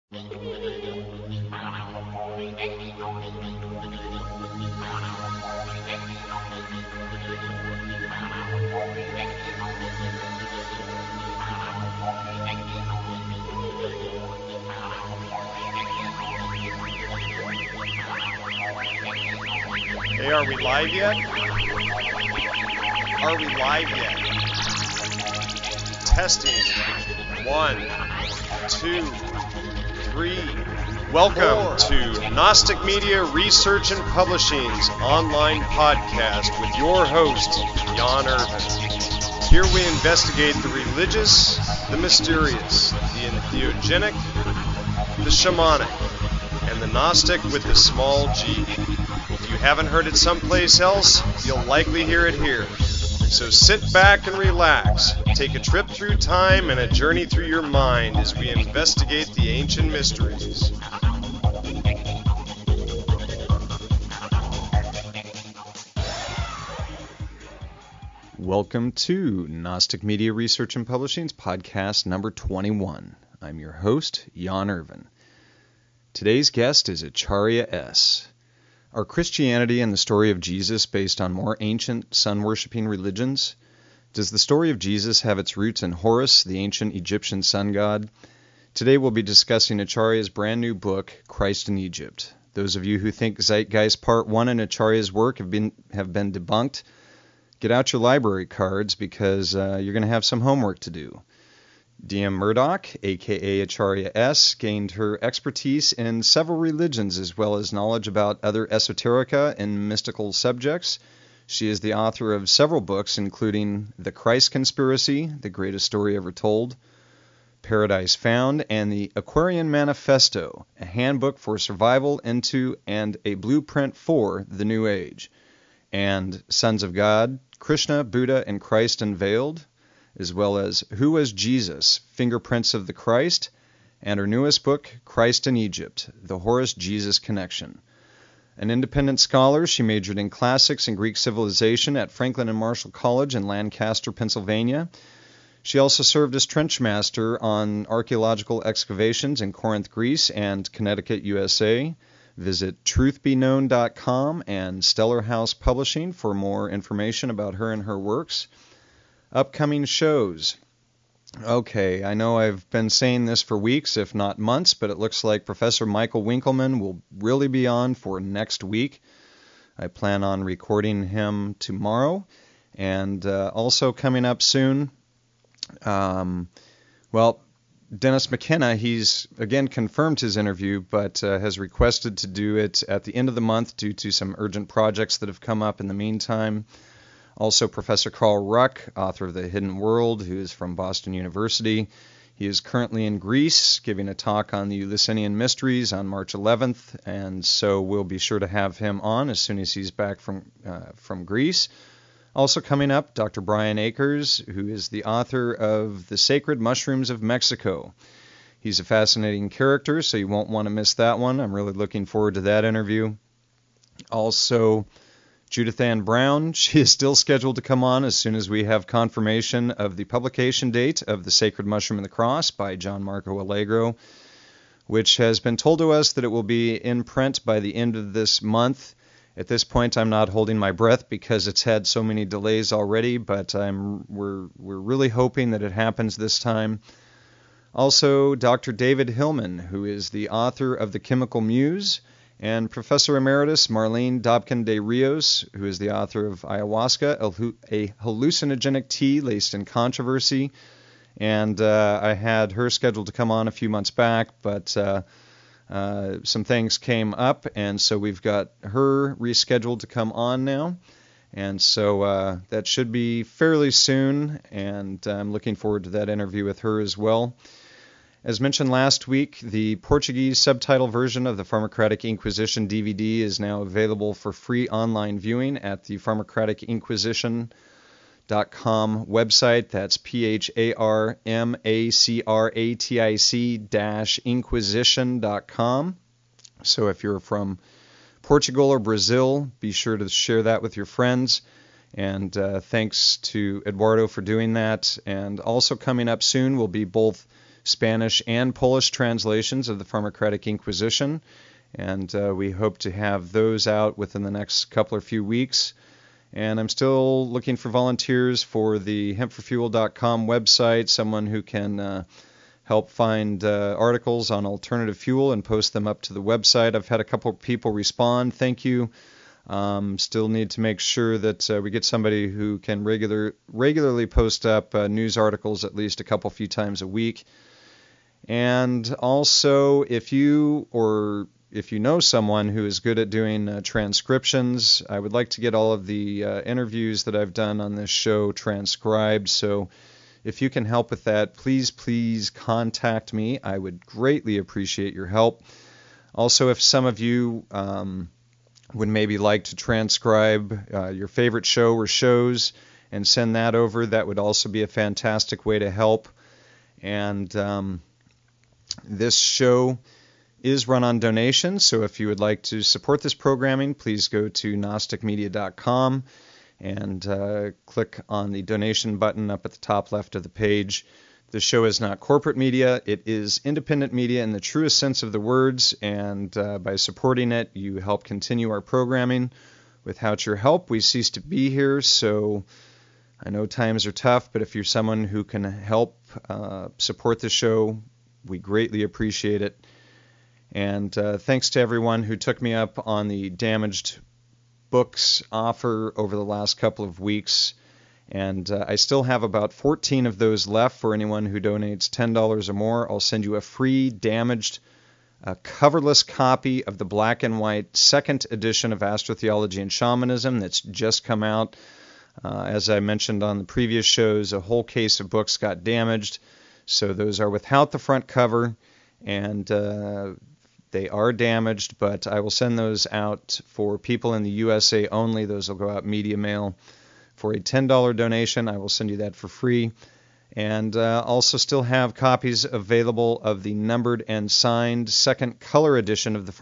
Hey, are we live yet? Are we live yet? Testing. 1, 2, 3. Welcome to Gnostic Media Research and Publishing's online podcast with your host, Jan Irvin. Here we investigate the religious, the mysterious, the entheogenic, the shamanic, and the Gnostic with the small g. If you haven't heard it someplace else, you'll likely hear it here. So sit back and relax. Take a trip through time and a journey through your mind as we investigate the ancient mysteries. Welcome to Gnostic Media Research and Publishing's podcast number 21. I'm your host, Jan Irvin. Today's guest is Acharya S. Are Christianity and the story of Jesus based on more ancient sun-worshipping religions? Does the story of Jesus have its roots in Horus, the ancient Egyptian sun god? Today we'll be discussing Acharya's brand new book, Christ in Egypt. Those of you who think Zeitgeist Part 1 in Acharya's work have been debunked, get out your library cards because you're going to have some homework to do. D.M. Murdoch, a.k.a. Acharya S., gained her expertise in several religions as well as knowledge about other esoterica and mystical subjects. She is the author of several books, including The Christ Conspiracy, The Greatest Story Ever Told, Paradise Found, and The Aquarian Manifesto, a handbook for survival into and a blueprint for the New Age, and Sons of God, Krishna, Buddha, and Christ Unveiled, as well as Who Was Jesus? Fingerprints of the Christ, and her newest book, Christ in Egypt, The Horus-Jesus Connection. An independent scholar, she majored in classics and Greek civilization at Franklin and Marshall College in Lancaster, Pennsylvania. She also served as trench master on archaeological excavations in Corinth, Greece, and Connecticut, USA. Visit truthbeknown.com and Stellar House Publishing for more information about her and her works. Upcoming shows. Okay, I know I've been saying this for weeks, if not months, but it looks like Professor Michael Winkelman will really be on for next week. I plan on recording him tomorrow. And also coming up soon, Dennis McKenna, he's again confirmed his interview, but has requested to do it at the end of the month due to some urgent projects that have come up in the meantime. Also, Professor Carl Ruck, author of The Hidden World, who is from Boston University. He is currently in Greece, giving a talk on the Eleusinian Mysteries on March 11th, and so we'll be sure to have him on as soon as he's back from Greece. Also coming up, Dr. Brian Akers, who is the author of The Sacred Mushrooms of Mexico. He's a fascinating character, so you won't want to miss that one. I'm really looking forward to that interview. Also, Judith Ann Brown, she is still scheduled to come on as soon as we have confirmation of the publication date of The Sacred Mushroom and the Cross by John Marco Allegro, which has been told to us that it will be in print by the end of this month. At this point, I'm not holding my breath because it's had so many delays already, but we're really hoping that it happens this time. Also, Dr. David Hillman, who is the author of The Chemical Muse, and Professor Emeritus Marlene Dobkin de Rios, who is the author of Ayahuasca, a hallucinogenic tea laced in controversy. And I had her scheduled to come on a few months back, but some things came up, and so we've got her rescheduled to come on now. And so that should be fairly soon, and I'm looking forward to that interview with her as well. As mentioned last week, the Portuguese subtitle version of the Pharmacratic Inquisition DVD is now available for free online viewing at the pharmacratic-inquisition.com website. That's pharmacratic-inquisition.com. So if you're from Portugal or Brazil, be sure to share that with your friends. And thanks to Eduardo for doing that. And also coming up soon will be both Spanish and Polish translations of the Pharmacratic Inquisition, and we hope to have those out within the next couple or few weeks. And I'm still looking for volunteers for the hempforfuel.com website, someone who can help find articles on alternative fuel and post them up to the website. I've had a couple of people respond. Thank you. Still need to make sure that we get somebody who can regularly post up news articles at least a few times a week. And also, if you know someone who is good at doing transcriptions, I would like to get all of the interviews that I've done on this show transcribed. So if you can help with that, please contact me. I would greatly appreciate your help. Also, if some of you would maybe like to transcribe your favorite show or shows and send that over, that would also be a fantastic way to help. And this show is run on donations, so if you would like to support this programming, please go to gnosticmedia.com and click on the donation button up at the top left of the page. The show is not corporate media. It is independent media in the truest sense of the words, and by supporting it, you help continue our programming. Without your help, we cease to be here, so I know times are tough, but if you're someone who can help support the show, we greatly appreciate it. And thanks to everyone who took me up on the damaged books offer over the last couple of weeks. And I still have about 14 of those left for anyone who donates $10 or more. I'll send you a free damaged coverless copy of the black and white second edition of Astrotheology and Shamanism that's just come out. As I mentioned on the previous shows, a whole case of books got damaged. So those are without the front cover, and they are damaged, but I will send those out for people in the USA only. Those will go out media mail. For a $10 donation, I will send you that for free. And also still have copies available of the numbered and signed second color edition of the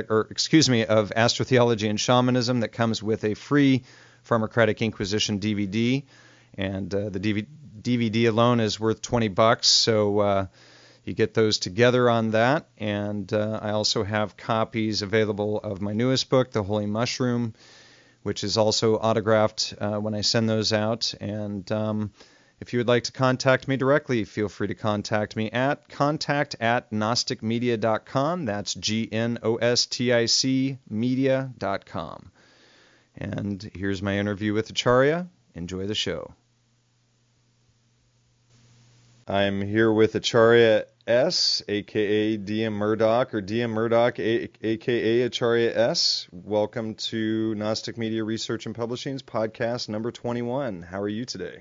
of Astrotheology and Shamanism that comes with a free Pharmacratic Inquisition DVD. And the DVD alone is worth $20, so you get those together on that. And I also have copies available of my newest book, The Holy Mushroom, which is also autographed when I send those out. And if you would like to contact me directly, feel free to contact me at contact@gnosticmedia.com. That's GNOSTIC media.com. And here's my interview with Acharya. Enjoy the show. I'm here with Acharya S., a.k.a. DM Murdoch, or DM Murdoch, a.k.a. Acharya S. Welcome to Gnostic Media Research and Publishing's podcast number 21. How are you today?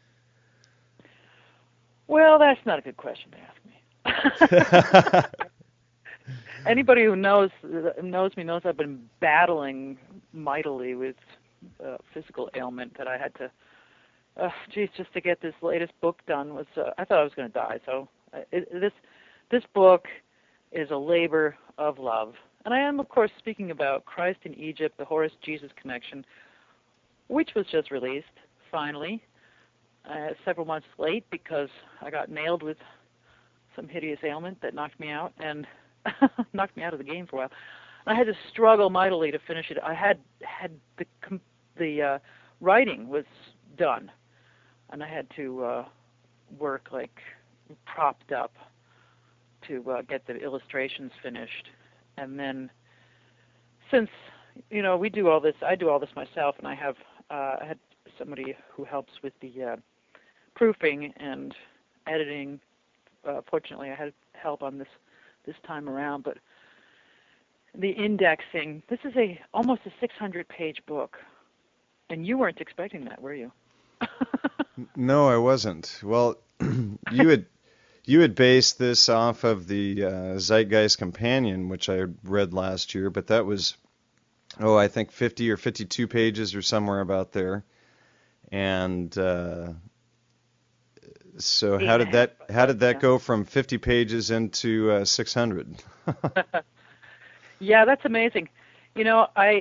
Well, that's not a good question to ask me. Anybody who knows me knows I've been battling mightily with physical ailment that I had to, just to get this latest book done was, I thought I was going to die. So this book is a labor of love. And I am, of course, speaking about Christ in Egypt, the Horus-Jesus connection, which was just released, finally, several months late because I got nailed with some hideous ailment that knocked me out and knocked me out of the game for a while. I had to struggle mightily to finish it. I had the writing was done, and I had to work like propped up to get the illustrations finished. And then, since we do all this, I do all this myself, and I had somebody who helps with the proofing and editing. Fortunately, I had help on this time around, but the indexing. This is almost a 600-page book, and you weren't expecting that, were you? No, I wasn't. Well, you had based this off of the Zeitgeist Companion, which I read last year, but that was, I think 50 or 52 pages or somewhere about there. And so how did that go from 50 pages into 600? Yeah, that's amazing. I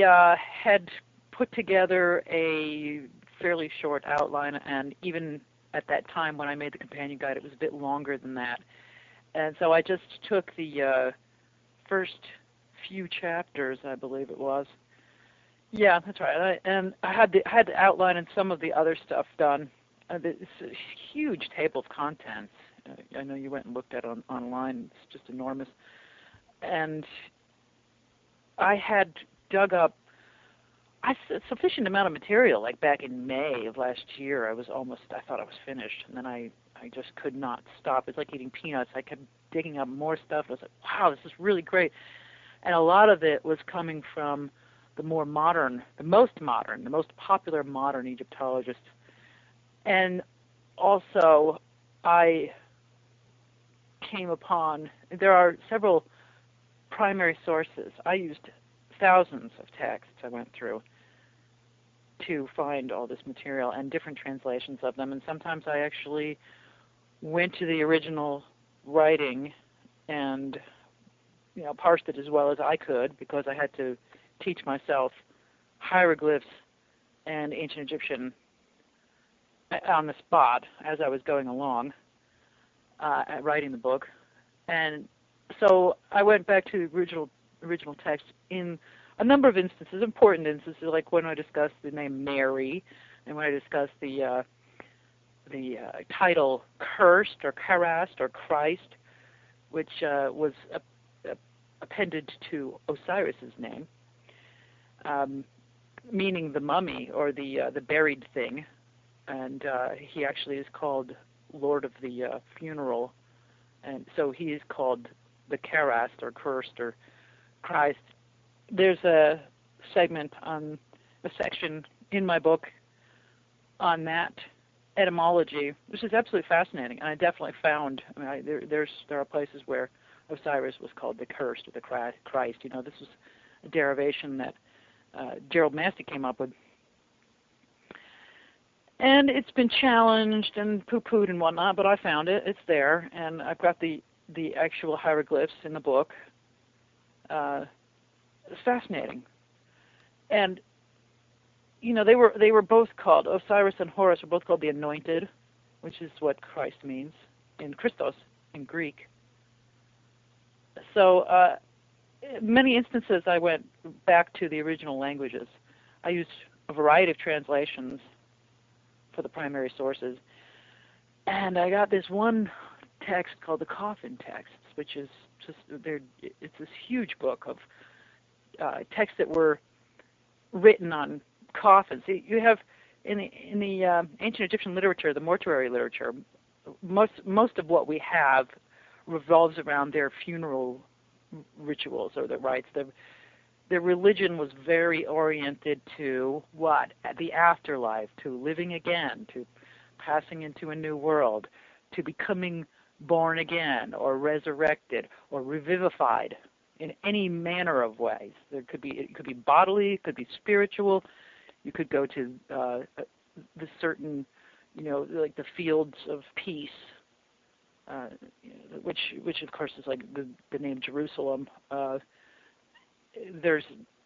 had put together a fairly short outline and even at that time when I made the companion guide, it was a bit longer than that. And so I just took the first few chapters, I believe it was. Yeah, that's right. And I had the outline and some of the other stuff done. It's a huge table of contents. I know you went and looked at it online. It's just enormous. And I had dug up a sufficient amount of material. Like back in May of last year, I thought I was finished, and then I just could not stop. It's like eating peanuts. I kept digging up more stuff. I was like, wow, this is really great. And a lot of it was coming from the most popular modern Egyptologists. And also, I came upon, there are several primary sources. I used thousands of texts I went through to find all this material and different translations of them. And sometimes I actually went to the original writing and parsed it as well as I could, because I had to teach myself hieroglyphs and ancient Egyptian on the spot as I was going along writing the book. And so I went back to the original text in a number of instances, important instances, like when I discussed the name Mary, and when I discussed the title Cursed or Karast or Christ, which was appended to Osiris's name, meaning the mummy or the buried thing, and he actually is called Lord of the Funeral, and so he is called the Karast or Cursed or Christ. There's a section in my book on that etymology, which is absolutely fascinating, and I definitely found. There are places where Osiris was called the Cursed or the Christ. This was a derivation that Gerald Massey came up with, and it's been challenged and poo-pooed and whatnot. But I found it; it's there, and I've got the actual hieroglyphs in the book. It's fascinating, and they were both called, Osiris and Horus were both called the Anointed, which is what Christ means in Christos in Greek. So in many instances I went back to the original languages. I used a variety of translations for the primary sources, and I got this one text called the Coffin Texts, which is it's this huge book of texts that were written on coffins. You have in the ancient Egyptian literature, the mortuary literature, most of what we have revolves around their funeral rituals or their rites. Their religion was very oriented to what? The afterlife, to living again, to passing into a new world, to becoming born again or resurrected or revivified in any manner of ways. It could be bodily, it could be spiritual. You could go to the certain, like the fields of peace, which of course is like the name Jerusalem. There's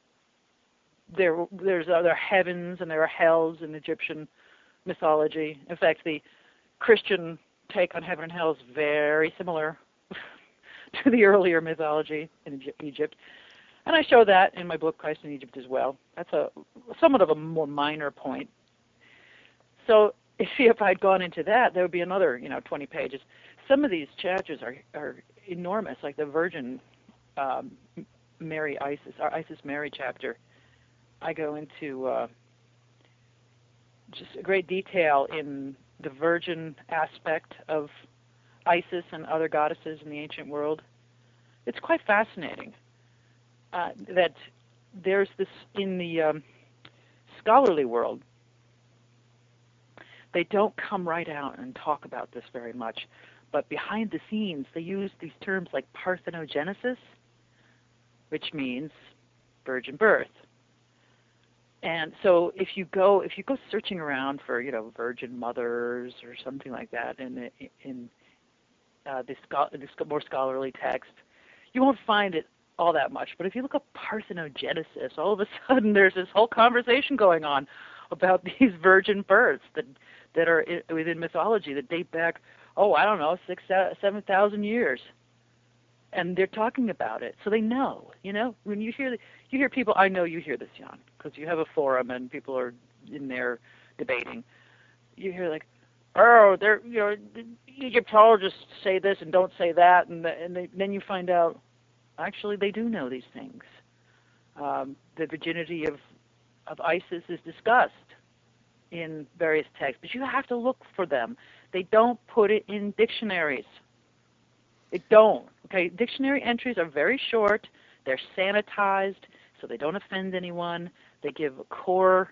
other heavens and there are hells in Egyptian mythology. In fact, the Christian take on heaven and hell is very similar to the earlier mythology in Egypt. And I show that in my book, Christ in Egypt, as well. That's somewhat of a more minor point. So if I'd gone into that, there would be another, 20 pages. Some of these chapters are enormous, like the Virgin Mary Isis, our Isis Mary chapter. I go into just great detail in the virgin aspect of Isis and other goddesses in the ancient world. It's quite fascinating that there's this in the scholarly world. They don't come right out and talk about this very much, but behind the scenes they use these terms like parthenogenesis, which means virgin birth. And so if you go searching around for virgin mothers or something like that in this more scholarly text, you won't find it all that much. But if you look up parthenogenesis, all of a sudden there's this whole conversation going on about these virgin births that that are within mythology that date back, 6,000, 7,000 years. And they're talking about it, so they know. When you hear people, I know you hear this, Jan, because you have a forum and people are in there debating. You hear like, they're Egyptologists say this and don't say that, and then you find out actually they do know these things. The virginity of Isis is discussed in various texts, but you have to look for them. They don't put it in dictionaries. They don't. Okay, dictionary entries are very short. They're sanitized, so they don't offend anyone. They give a core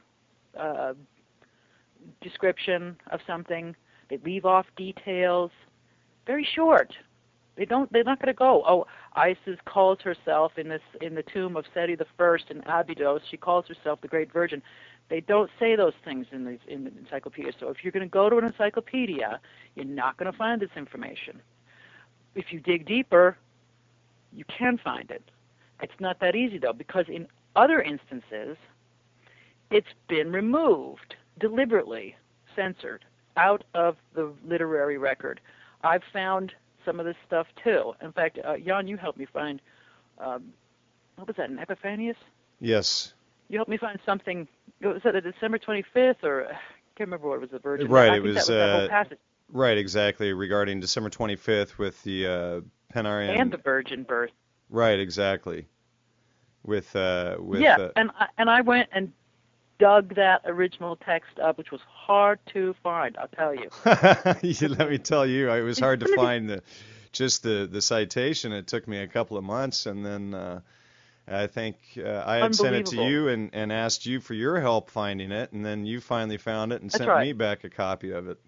description of something. They leave off details. Very short. They're not going to go, Isis calls herself in the tomb of Seti I in Abydos, she calls herself the Great Virgin. They don't say those things in the encyclopedia. So if you're going to go to an encyclopedia, you're not going to find this information. If you dig deeper, you can find it. It's not that easy, though, because in other instances, it's been removed, deliberately censored, out of the literary record. I've found some of this stuff, too. In fact, Jan, you helped me find, what was that, an Epiphanius? Yes. You helped me find something, was that a December 25th, or I can't remember what it was, the Virgin. Right, it was that whole passage. Right, exactly, regarding December 25th with the Penarian. And the virgin birth. Right, exactly. And I went and dug that original text up, which was hard to find, I'll tell you. Let me tell you, it was hard to find the citation. It took me a couple of months, and then I think I had sent it to you and asked you for your help finding it, and then you finally found it and sent me back a copy of it.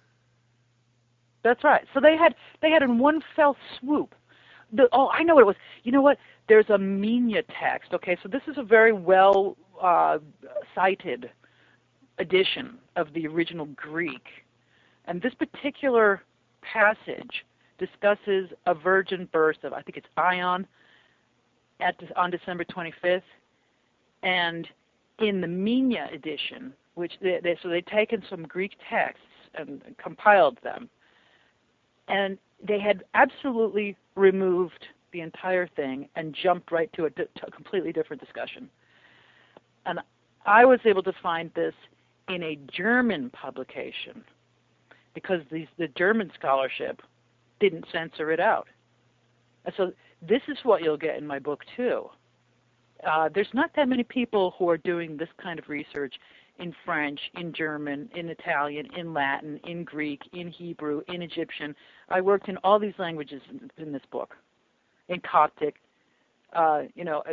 That's right. So they had in one fell swoop. I know what it was. You know what? There's a Minya text. Okay, so this is a very well cited edition of the original Greek, and this particular passage discusses a virgin birth of, I think it's Ion, on December 25th, and in the Minya edition, which they'd taken some Greek texts and compiled them. And they had absolutely removed the entire thing and jumped right to a completely different discussion. And I was able to find this in a German publication because the German scholarship didn't censor it out. And so this is what you'll get in my book, too. There's not that many people who are doing this kind of research in French, in German, in Italian, in Latin, in Greek, in Hebrew, in Egyptian. I worked in all these languages in this book, in Coptic. I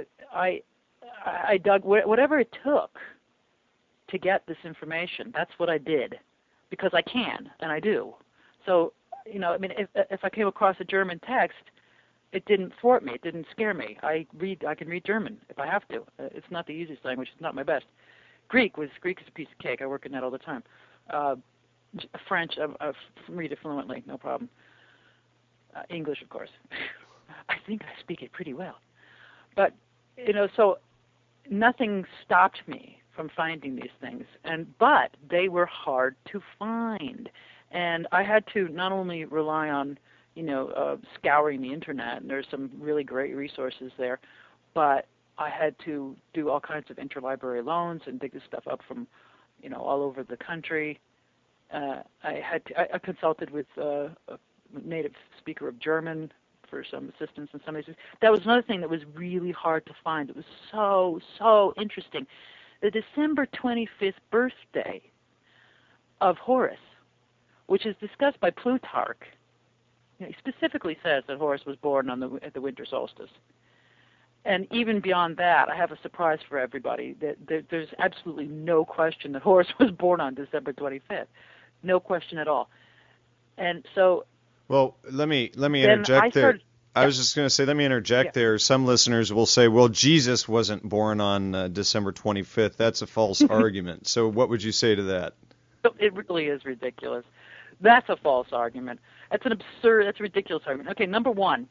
dug whatever it took to get this information. That's what I did, because I can, and I do. So, if I came across a German text, it didn't thwart me. It didn't scare me. I can read German if I have to. It's not the easiest language. It's not my best. Greek is a piece of cake. I work in that all the time. French, I read it fluently, no problem. English, of course. I think I speak it pretty well. But, so nothing stopped me from finding these things. But they were hard to find. And I had to not only rely on, scouring the internet, and there's some really great resources there, but I had to do all kinds of interlibrary loans and dig this stuff up from, all over the country. I consulted with a native speaker of German for some assistance in some of these. That was another thing that was really hard to find. It was so interesting. The December 25th birthday of Horus, which is discussed by Plutarch, he specifically says that Horus was born at the winter solstice. And even beyond that, I have a surprise for everybody. There's absolutely no question that Horus was born on December 25th. No question at all. And so... Well, let me interject there. I was just going to say, let me interject there. Some listeners will say, well, Jesus wasn't born on December 25th. That's a false argument. So what would you say to that? It really is ridiculous. That's a false argument. That's a ridiculous argument. Okay, number one,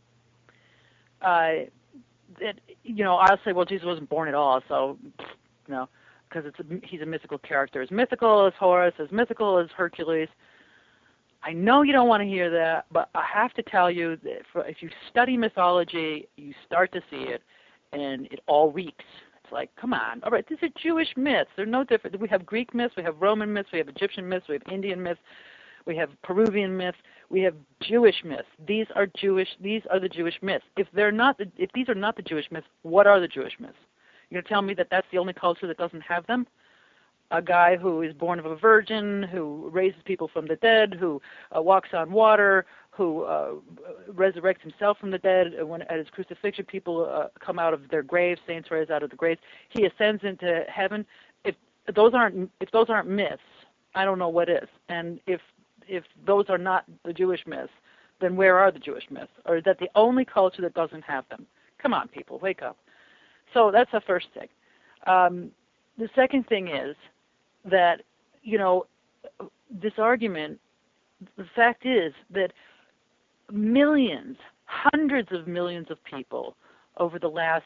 I'll say, well, Jesus wasn't born at all, so, because he's a mythical character, as mythical as Horus, as mythical as Hercules. I know you don't want to hear that, but I have to tell you that if you study mythology, you start to see it, and it all reeks. It's like, come on. All right, these are Jewish myths. They're no different. We have Greek myths, we have Roman myths, we have Egyptian myths, we have Indian myths, we have Peruvian myths, we have Jewish myths. These are the Jewish myths. If these are not the Jewish myths, what are the Jewish myths? You're going to tell me that that's the only culture that doesn't have them? A guy who is born of a virgin, who raises people from the dead, who walks on water, who resurrects himself from the dead. When at his crucifixion, people come out of their graves, saints rise out of the graves. He ascends into heaven. If those aren't myths, I don't know what is. And if those are not the Jewish myths, then where are the Jewish myths? Or is that the only culture that doesn't have them? Come on, people, wake up. So that's the first thing. The second thing is that, this argument, the fact is that millions, hundreds of millions of people over the last,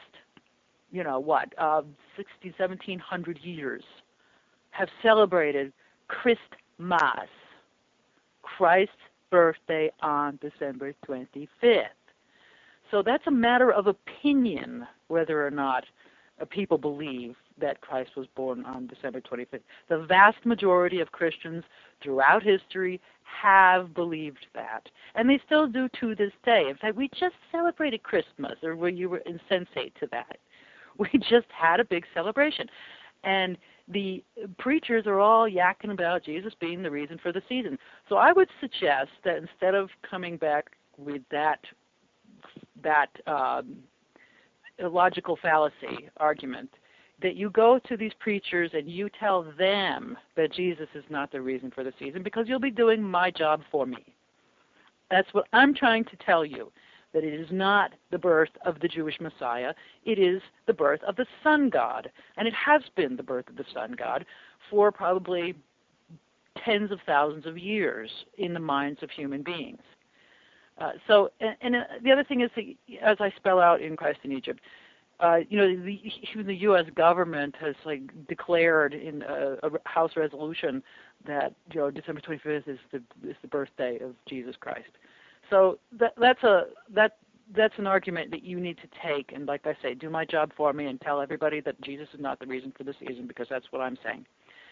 1700 years have celebrated Christmas, Christ's birthday on December 25th. So that's a matter of opinion whether or not people believe that Christ was born on December 25th. The vast majority of Christians throughout history have believed that, and they still do to this day. In fact, we just celebrated Christmas, or were you insensate to that? We just had a big celebration, and the preachers are all yakking about Jesus being the reason for the season. So I would suggest that instead of coming back with that illogical fallacy argument, that you go to these preachers and you tell them that Jesus is not the reason for the season, because you'll be doing my job for me. That's what I'm trying to tell you, that it is not the birth of the Jewish Messiah. It is the birth of the sun god, and it has been the birth of the sun god for probably tens of thousands of years in the minds of human beings. The other thing is, as I spell out in Christ in Egypt, even the U.S. government has declared in a House resolution that December 25th is the birthday of Jesus Christ. So that's an argument that you need to take, and like I say, do my job for me and tell everybody that Jesus is not the reason for the season, because that's what I'm saying.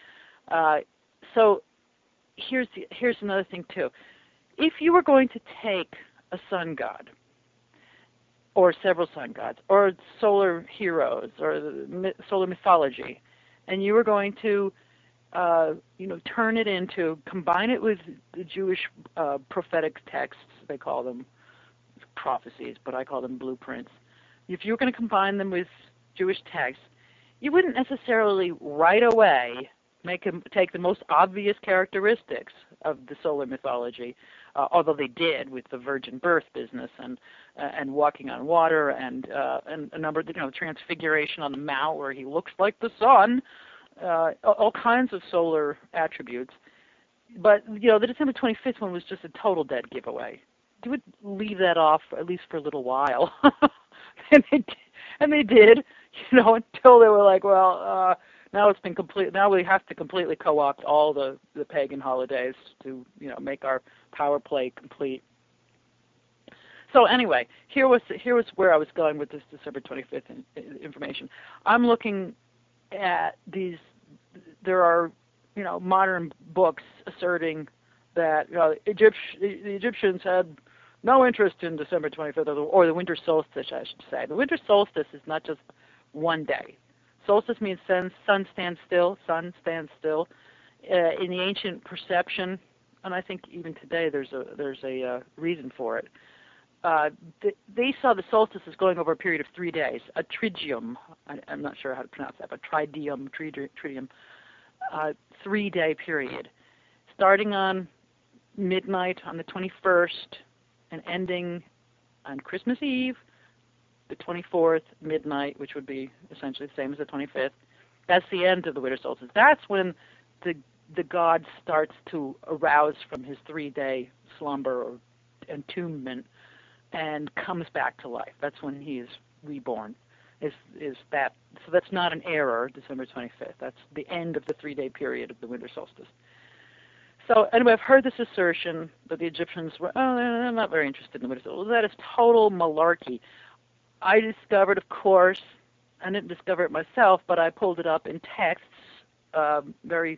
So here's another thing too. If you were going to take a sun god, or several sun gods, or solar heroes, or solar mythology, and you were going to, combine it with the Jewish prophetic texts, they call them prophecies, but I call them blueprints. If you were going to combine them with Jewish texts, you wouldn't necessarily right away take the most obvious characteristics of the solar mythology, although they did with the virgin birth business and walking on water and a number of transfiguration on the mount where he looks like the sun, all kinds of solar attributes. But the December 25th one was just a total dead giveaway. You would leave that off at least for a little while, and they did, until they were like, well. Now it's been complete. Now we have to completely co-opt all the pagan holidays to make our power play complete. So anyway, here was where I was going with this December 25th information. I'm looking at these. There are modern books asserting that the Egyptians had no interest in December 25th or the winter solstice, I should say. The winter solstice is not just one day. Solstice means sun stands still. In the ancient perception, and I think even today there's a reason for it. They saw the solstice as going over a period of 3 days, a tridium. I'm not sure how to pronounce that, but tridium, 3-day period, starting on midnight on the 21st and ending on Christmas Eve, the 24th, midnight, which would be essentially the same as the 25th. That's the end of the winter solstice. That's when the god starts to arouse from his 3-day slumber or entombment and comes back to life. That's when he is reborn. is that. So that's not an error, December 25th. That's the end of the 3-day period of the winter solstice. So anyway, I've heard this assertion that the Egyptians were, they're not very interested in the winter solstice. Well, that is total malarkey. I discovered, of course, I didn't discover it myself, but I pulled it up in texts, very,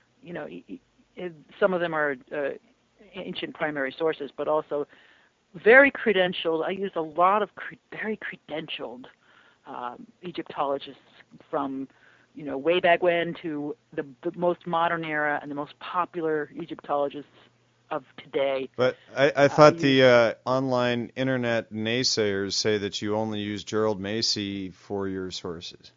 some of them are ancient primary sources, but also very credentialed. I use a lot of very credentialed Egyptologists from, way back when to the most modern era and the most popular Egyptologists of today. But I thought the online internet naysayers say that you only use Gerald Macy for your sources.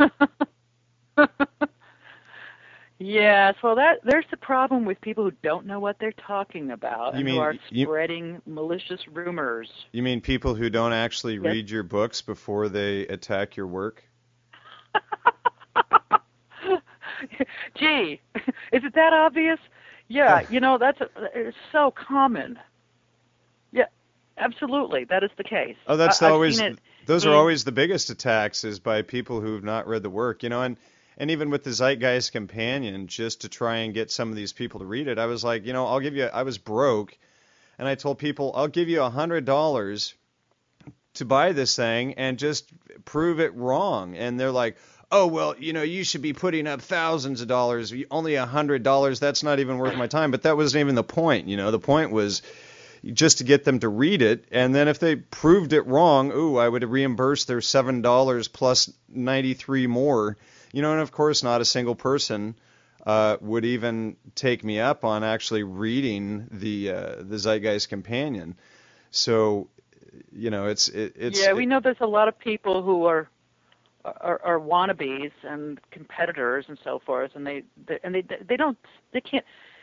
Yes, well, there's the problem with people who don't know what they're talking about who are spreading malicious rumors. You mean people who don't actually read your books before they attack your work? Gee, is it that obvious? Yeah, it's so common. Yeah, absolutely, that is the case. Oh, those are always the biggest attacks, is by people who've not read the work, and even with the Zeitgeist Companion, just to try and get some of these people to read it, I was like, I was broke, and I told people, I'll give you $100 to buy this thing and just prove it wrong. And they're like, oh, well, you should be putting up thousands of dollars, only $100, that's not even worth my time. But that wasn't even the point, The point was just to get them to read it, and then if they proved it wrong, I would reimburse their $7 plus 93 more. And of course, not a single person would even take me up on actually reading the Zeitgeist Companion. So, it's yeah, we know there's a lot of people who are wannabes and competitors and so forth, and they can't.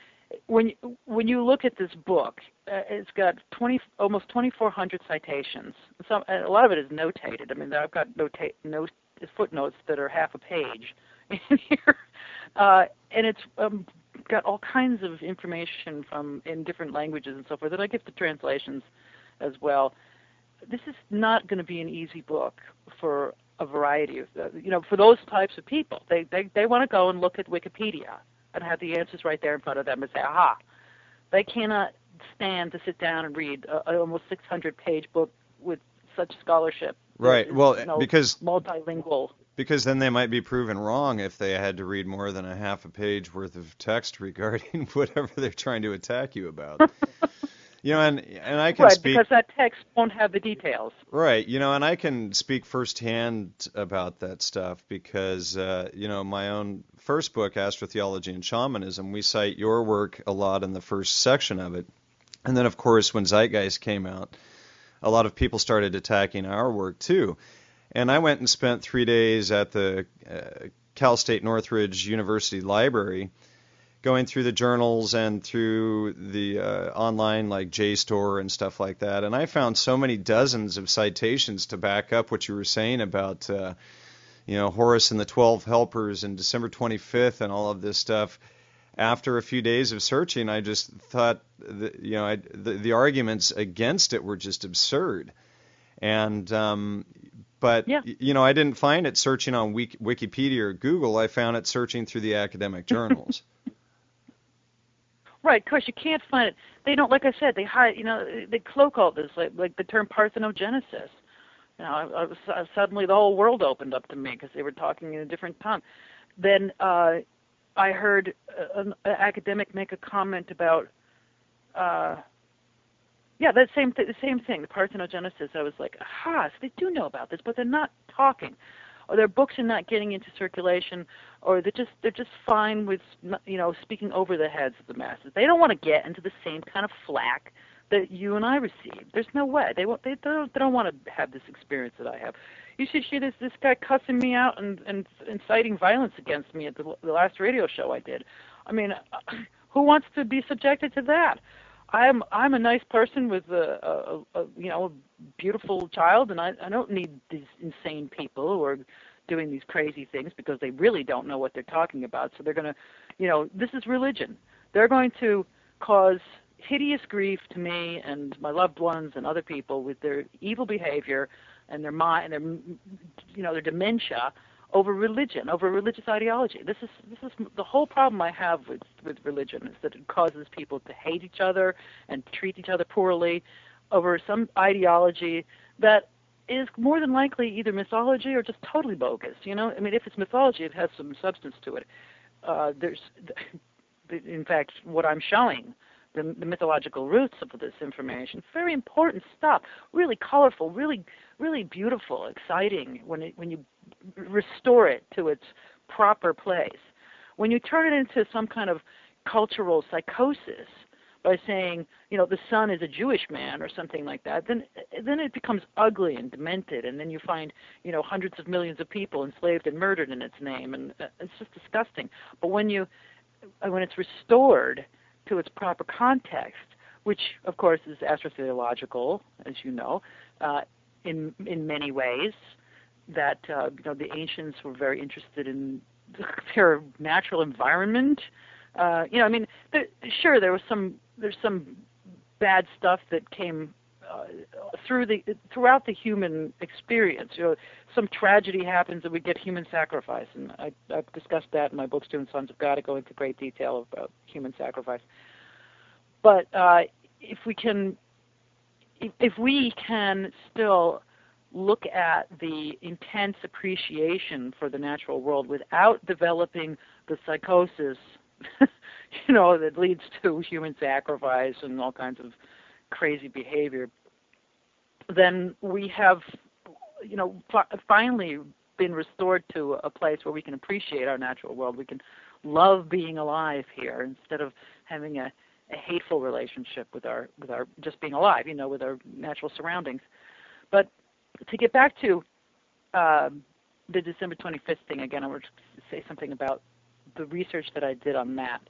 When you look at this book, it's got almost 2,400 citations. A lot of it is notated. I mean, I've got footnotes that are half a page in here, and it's got all kinds of information in different languages and so forth. And I give the translations as well. This is not going to be an easy book for a variety of, for those types of people. They want to go and look at Wikipedia and have the answers right there in front of them and say, aha. They cannot stand to sit down and read an almost 600-page book with such scholarship. Right. Well, because multilingual. Because then they might be proven wrong if they had to read more than a half a page worth of text regarding whatever they're trying to attack you about. And I can speak... Right, because that text won't have the details. Right, and I can speak firsthand about that stuff because, my own first book, Astrotheology and Shamanism, we cite your work a lot in the first section of it. And then, of course, when Zeitgeist came out, a lot of people started attacking our work, too. And I went and spent 3 days at the Cal State Northridge University Library going through the journals and through the online like JSTOR and stuff like that. And I found so many dozens of citations to back up what you were saying about, Horus and the 12 Helpers and December 25th and all of this stuff. After a few days of searching, I just thought that, the arguments against it were just absurd. And but, yeah. I didn't find it searching on Wikipedia or Google. I found it searching through the academic journals. Right, of course, you can't find it. They don't, like I said, they hide, they cloak all this, like the term parthenogenesis. Suddenly the whole world opened up to me because they were talking in a different tongue. Then I heard an academic make a comment about, the same thing, the parthenogenesis. I was like, aha, so they do know about this, but they're not talking. Or their books are not getting into circulation, or they're just fine with speaking over the heads of the masses. They don't want to get into the same kind of flack that you and I received. There's no way. They don't want to have this experience that I have. You should hear this guy cussing me out and inciting violence against me at the last radio show I did. I mean, who wants to be subjected to that? I'm a nice person with a beautiful child, and I don't need these insane people who are doing these crazy things because they really don't know what they're talking about. So they're going to, this is religion. They're going to cause hideous grief to me and my loved ones and other people with their evil behavior and their mind, and their dementia over religion, over religious ideology. This is the whole problem I have with religion, is that it causes people to hate each other and treat each other poorly over some ideology that is more than likely either mythology or just totally bogus. I mean, if it's mythology, it has some substance to it. In fact, what I'm showing, the mythological roots of this information, very important stuff, really colorful, really, really beautiful, exciting when you restore it to its proper place. When you turn it into some kind of cultural psychosis by saying, the sun is a Jewish man or something like that, then it becomes ugly and demented, and then you find, hundreds of millions of people enslaved and murdered in its name, and it's just disgusting. But when it's restored to its proper context, which of course is astrotheological, as you know, in many ways, that the ancients were very interested in their natural environment. There's some bad stuff that came throughout the human experience. Some tragedy happens and we get human sacrifice, and I've discussed that in my book, Student Sons of God. I go into great detail about human sacrifice. But if we can still look at the intense appreciation for the natural world without developing the psychosis, that leads to human sacrifice and all kinds of crazy behavior, then we have, finally been restored to a place where we can appreciate our natural world. We can love being alive here instead of having a hateful relationship with our just being alive, with our natural surroundings. But to get back to the December 25th thing again, I want to say something about the research that I did on that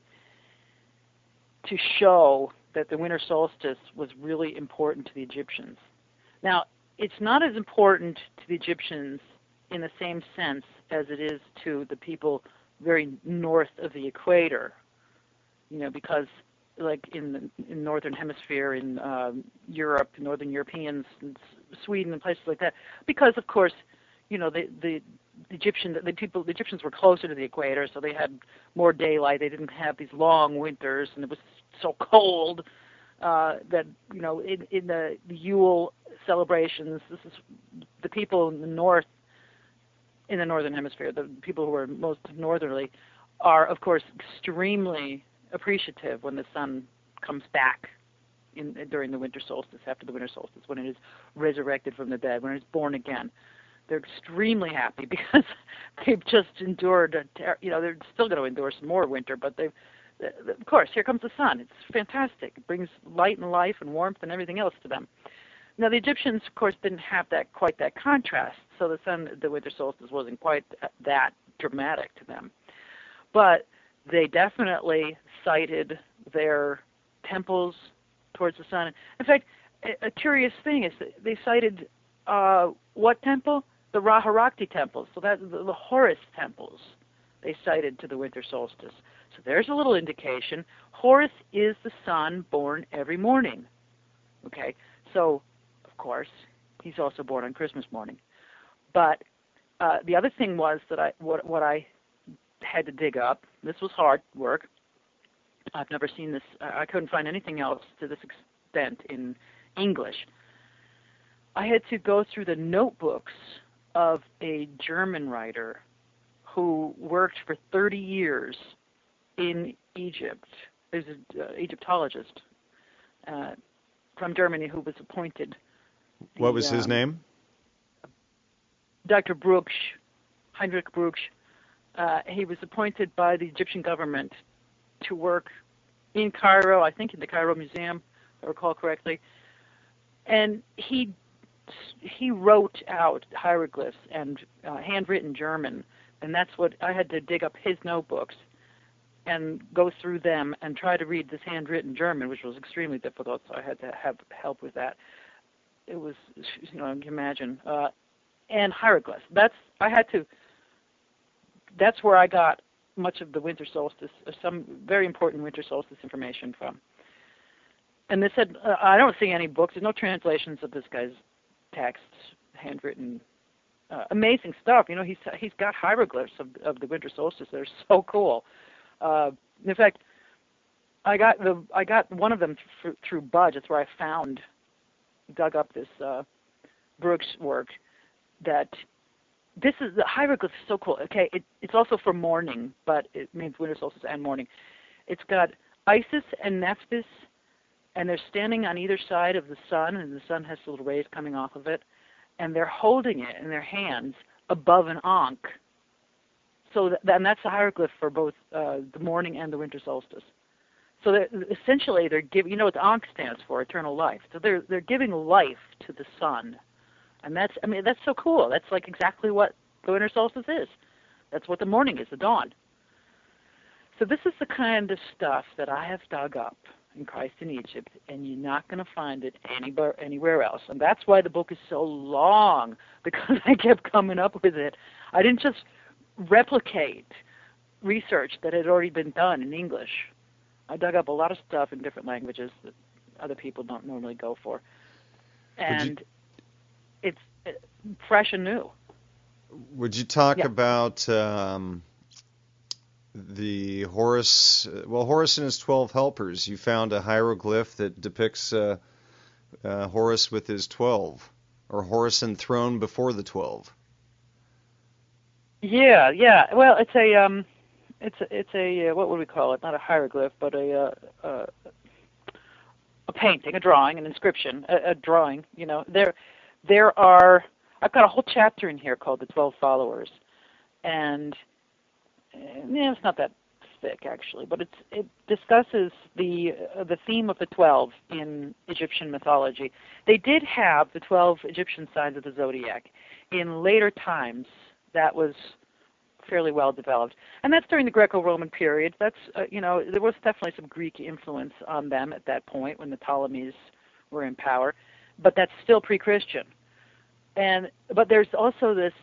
to show that the winter solstice was really important to the Egyptians. Now, it's not as important to the Egyptians in the same sense as it is to the people very north of the equator, because like in northern hemisphere, in Europe, northern Europeans, and Sweden, and places like that, because of course, the Egyptians were closer to the equator, so they had more daylight. They didn't have these long winters, and it was so cold that in the Yule celebrations, this is the people in the north, in the northern hemisphere, the people who are most northerly, are of course extremely appreciative when the sun comes back during the winter solstice, after the winter solstice, when it is resurrected from the dead, when it is born again. They're extremely happy because they've just endured, they're still going to endure some more winter, but of course, here comes the sun. It's fantastic. It brings light and life and warmth and everything else to them. Now, the Egyptians, of course, didn't have quite that contrast, so the winter solstice wasn't quite that dramatic to them. But they definitely cited their temples towards the sun. In fact, a curious thing is that they cited what temple? The Ra-Harakti temples. So that's the Horus temples they cited to the winter solstice. So there's a little indication. Horus is the sun born every morning. Okay, so of course he's also born on Christmas morning. But the other thing was that what I had to dig up. This was hard work. I've never seen this. I couldn't find anything else to this extent in English. I had to go through the notebooks of a German writer who worked for 30 years in Egypt. There's an Egyptologist from Germany who was appointed. What was his name? Dr. Brugsch, Heinrich Brugsch. He was appointed by the Egyptian government to work in Cairo, I think in the Cairo Museum, if I recall correctly. And he wrote out hieroglyphs and handwritten German, and that's what I had to dig up his notebooks and go through them and try to read this handwritten German, which was extremely difficult, so I had to have help with that. It was, you can imagine. And hieroglyphs. That's where I got much of the winter solstice, some very important winter solstice information from. And they said, I don't see any books. There's no translations of this guy's texts. handwritten, amazing stuff. You know, he's got hieroglyphs of the winter solstice that are so cool. In fact, I got one of them through Budge. That's where I dug up this Brooks work. That this is the hieroglyph is so cool. Okay, it's also for morning, but it means winter solstice and morning. It's got Isis and Nephthys, and they're standing on either side of the sun, and the sun has little rays coming off of it, and they're holding it in their hands above an Ankh. So and that's the hieroglyph for both the morning and the winter solstice. So essentially they're giving, you know what the Ankh stands for, eternal life. So they're giving life to the sun. And that's so cool. That's like exactly what the winter solstice is. That's what the morning is, the dawn. So this is the kind of stuff that I have dug up in Christ in Egypt, and you're not going to find it anywhere else. And that's why the book is so long, because I kept coming up with it. I didn't just replicate research that had already been done in English. I dug up a lot of stuff in different languages that other people don't normally go for. And it's fresh and new. Would you talk about the Horus? Well, Horus and his 12 helpers. You found a hieroglyph that depicts Horus with his 12, or Horus enthroned before the 12. Yeah. Well, it's a what would we call it? Not a hieroglyph, but a painting, a drawing, an inscription, a drawing. You know, there are. I've got a whole chapter in here called the 12 Followers, and it's not that thick actually, but it discusses the theme of the 12 in Egyptian mythology. They did have the 12 Egyptian signs of the zodiac. In later times, that was fairly well developed, and that's during the Greco-Roman period. That's there was definitely some Greek influence on them at that point when the Ptolemies were in power, but that's still pre-Christian. But there's also this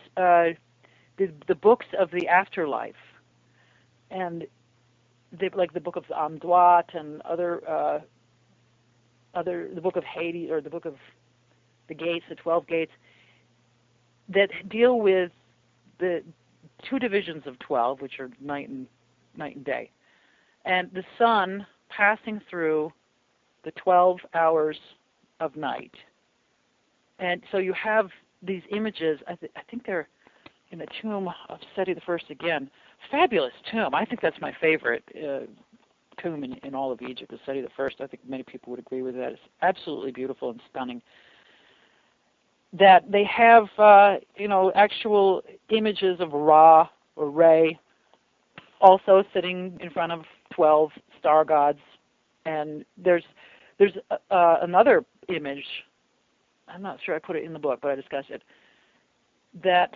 the books of the afterlife, and like the book of Amduat and other the book of Hades, or the book of the gates, the 12 gates, that deal with the two divisions of 12, which are night and day, and the sun passing through the 12 hours of night. And so you have these images. I think they're in the tomb of Seti I again. Fabulous tomb. I think that's my favorite tomb in all of Egypt, is Seti I. I think many people would agree with that. It's absolutely beautiful and stunning. That they have, actual images of Ra or Re also sitting in front of 12 star gods. And there's another image. I'm not sure I put it in the book, but I discussed it. That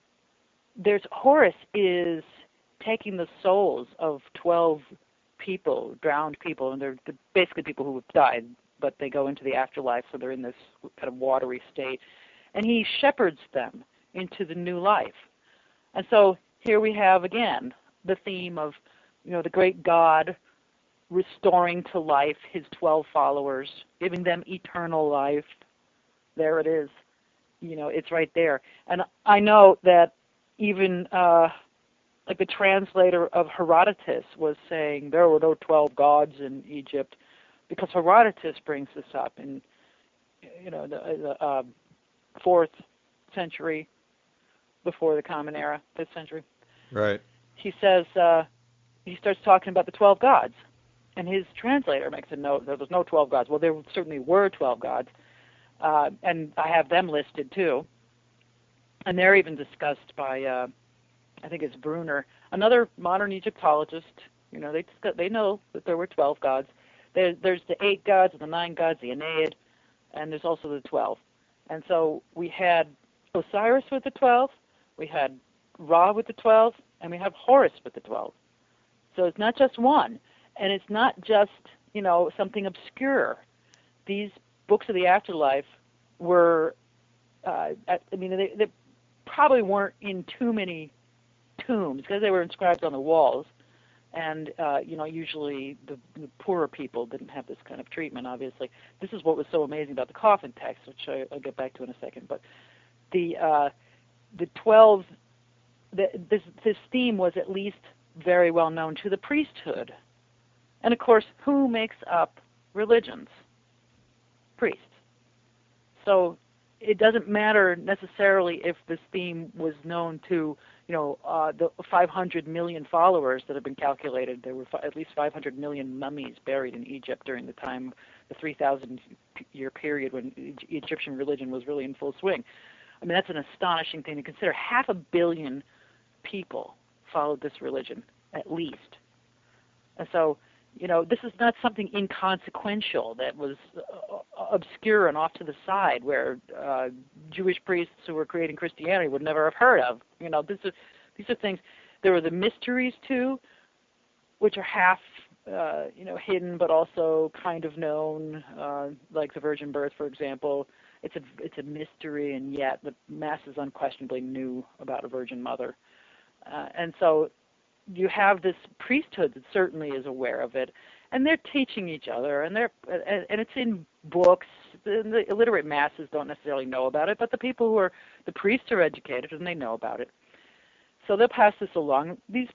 Horus is taking the souls of 12 people, drowned people, and they're basically people who have died, but they go into the afterlife, so they're in this kind of watery state. And he shepherds them into the new life. And so here we have, again, the theme of, the great God restoring to life his 12 followers, giving them eternal life. There it is. It's right there. And I know that even like the translator of Herodotus was saying there were no 12 gods in Egypt, because Herodotus brings this up in the 4th century before the Common Era, 5th century. Right. He says he starts talking about the 12 gods, and his translator makes a note that there's no 12 gods. Well, there certainly were 12 gods. And I have them listed too, and they're even discussed by, I think it's Brunner, another modern Egyptologist. They know that there were 12 gods. There's the 8 gods and the 9 gods, the Aeneid, and there's also the 12. And so we had Osiris with the 12, we had Ra with the 12, and we have Horus with the 12. So it's not just one, and it's not just something obscure. These books of the afterlife were, they probably weren't in too many tombs, because they were inscribed on the walls, and usually the poorer people didn't have this kind of treatment. Obviously, this is what was so amazing about the coffin text, which I'll get back to in a second. But the 12, this theme was at least very well known to the priesthood. And of course, who makes up religions? Priests. So it doesn't matter necessarily if this theme was known to, the 500 million followers that have been calculated. There were at least 500 million mummies buried in Egypt during the time, the 3,000-year period when Egyptian religion was really in full swing. I mean, that's an astonishing thing to consider. 500 million people followed this religion, at least. And so, this is not something inconsequential that was obscure and off to the side where Jewish priests who were creating Christianity would never have heard of. These are things. There were the mysteries too, which are half, hidden but also kind of known, like the virgin birth, for example. It's a mystery, and yet the masses unquestionably knew about a virgin mother, and so you have this priesthood that certainly is aware of it, and they're teaching each other, and it's in books. The illiterate masses don't necessarily know about it, but the priests are educated and they know about it, so they'll pass this along. This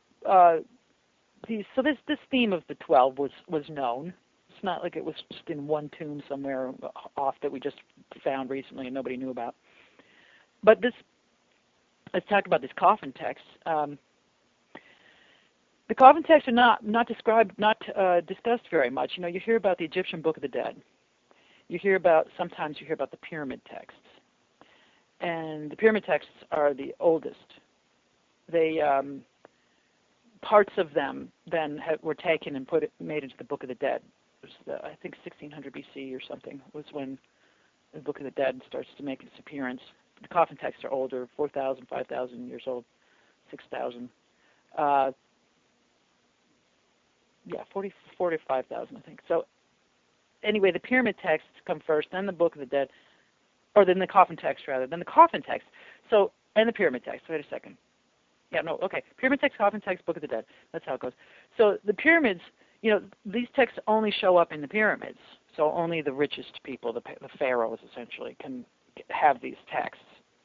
theme of the 12 was known. It's not like it was just in one tomb somewhere off that we just found recently and nobody knew about. But let's talk about this coffin text. The coffin texts are not discussed very much. You hear about the Egyptian Book of the Dead. Sometimes you hear about the pyramid texts. And the pyramid texts are the oldest. They, parts of them then were taken and made into the Book of the Dead. It was I think 1600 BC or something was when the Book of the Dead starts to make its appearance. The coffin texts are older, 4,000, 5,000 years old, 6,000. 4 to 5,000, I think. So anyway, the pyramid texts come first, then the Book of the Dead, or then the coffin text rather, then the coffin text. So, and the pyramid text. Wait a second. Pyramid text, coffin text, Book of the Dead. That's how it goes. So the pyramids, these texts only show up in the pyramids. So only the richest people, the pharaohs essentially, can have these texts.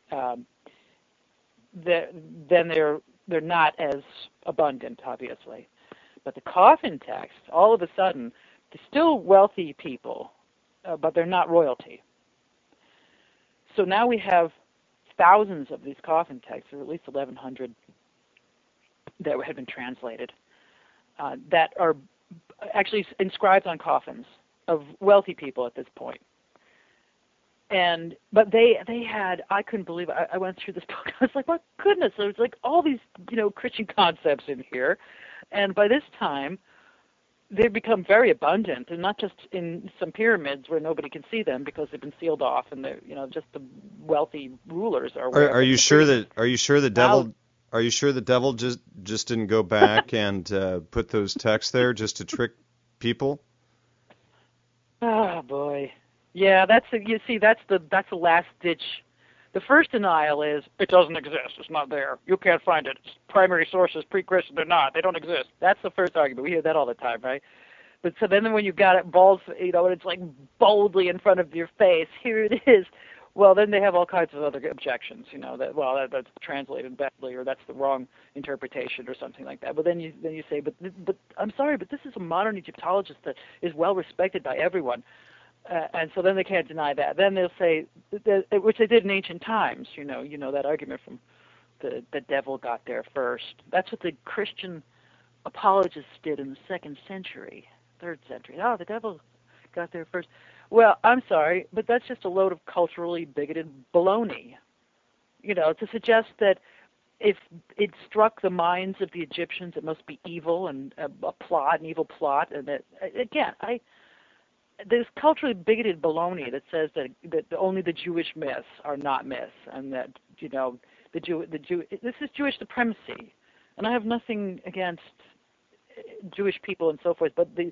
Then they're not as abundant, obviously. But the coffin text, all of a sudden, they're still wealthy people, but they're not royalty. So now we have thousands of these coffin texts, or at least 1,100 that have been translated, that are actually inscribed on coffins of wealthy people at this point. But they had, I couldn't believe it. I went through this book. I was like, my goodness, there's like all these, Christian concepts in here. And by this time, they've become very abundant, and not just in some pyramids where nobody can see them because they've been sealed off, and they're, just the wealthy rulers are. Are you sure the devil just didn't go back and put those texts there just to trick people? Oh boy, yeah, that's the last ditch. The first denial is, it doesn't exist, it's not there, you can't find it, it's primary sources, pre-Christian, they're not, they don't exist. That's the first argument. We hear that all the time, right? But so then when you've got it balls, and it's like boldly in front of your face, here it is, well, then they have all kinds of other objections, that's translated badly, or that's the wrong interpretation, or something like that. But then you say, but I'm sorry, but this is a modern Egyptologist that is well respected by everyone. And so then they can't deny that. Then they'll say, which they did in ancient times, that argument from the devil got there first. That's what the Christian apologists did in the 2nd century, 3rd century. Oh, the devil got there first. Well, I'm sorry, but that's just a load of culturally bigoted baloney. To suggest that if it struck the minds of the Egyptians, it must be evil and an evil plot. And that, again, there's culturally bigoted baloney that says that only the Jewish myths are not myths, and that this is Jewish supremacy, and I have nothing against Jewish people and so forth, but the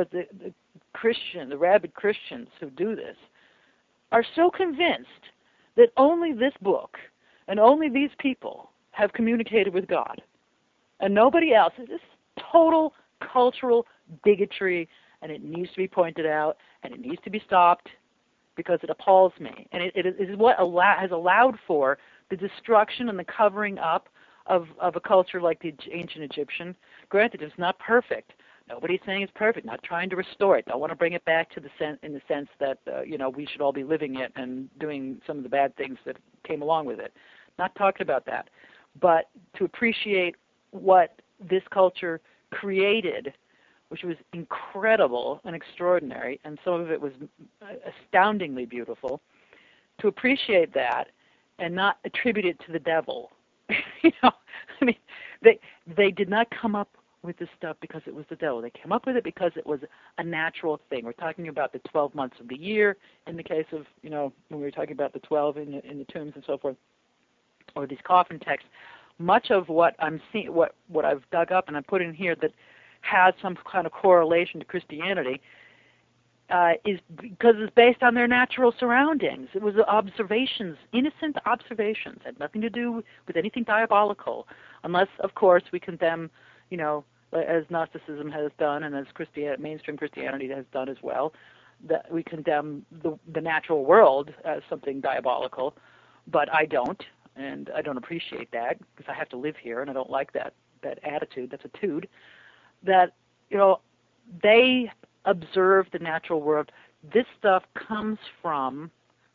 rabid Christians who do this are so convinced that only this book and only these people have communicated with God, and nobody else. It's just total cultural bigotry. And it needs to be pointed out, and it needs to be stopped. because it appalls me. And it is what has allowed for the destruction and the covering up of a culture like the ancient Egyptian. Granted, it's not perfect. Nobody's saying it's perfect. Not trying to restore it. Don't want to bring it back to in the sense that we should all be living it and doing some of the bad things that came along with it. Not talking about that, but to appreciate what this culture created, which was incredible and extraordinary, and some of it was astoundingly beautiful. To appreciate that and not attribute it to the devil. They did not come up with this stuff because it was the devil. They came up with it because it was a natural thing. We're talking about the 12 months of the year in the case of, when we were talking about the 12 in the tombs and so forth, or these coffin texts. Much of what I'm seeing, what I've dug up and I put in here that has some kind of correlation to Christianity is because it's based on their natural surroundings. It was observations, innocent observations, had nothing to do with anything diabolical, unless, of course, we condemn, as Gnosticism has done and as mainstream Christianity has done as well, that we condemn the natural world as something diabolical, but I don't, and I don't appreciate that because I have to live here and I don't like that attitude, that's a tude, that, they observe the natural world. This stuff comes from,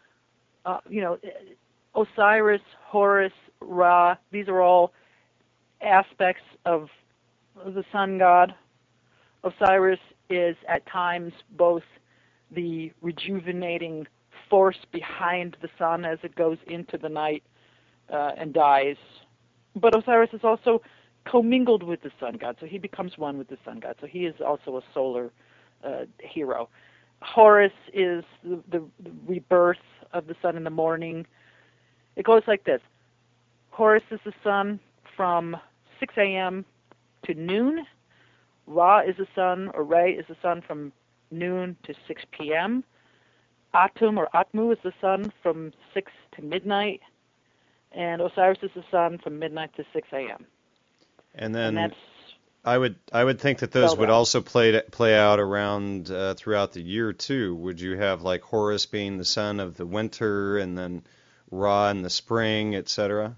Osiris, Horus, Ra. These are all aspects of the sun god. Osiris is at times both the rejuvenating force behind the sun as it goes into the night and dies. But Osiris is also commingled with the sun god, so he becomes one with the sun god. So he is also a solar hero. Horus is the rebirth of the sun in the morning. It goes like this. Horus is the sun from 6 a.m. to noon. Ra is the sun, or Re is the sun from noon to 6 p.m. Atum or Atmu is the sun from 6 to midnight. And Osiris is the sun from midnight to 6 a.m. And then and I would think that those would also play out around throughout the year too. Would you have like Horus being the sun of the winter, and then Ra in the spring, etc.?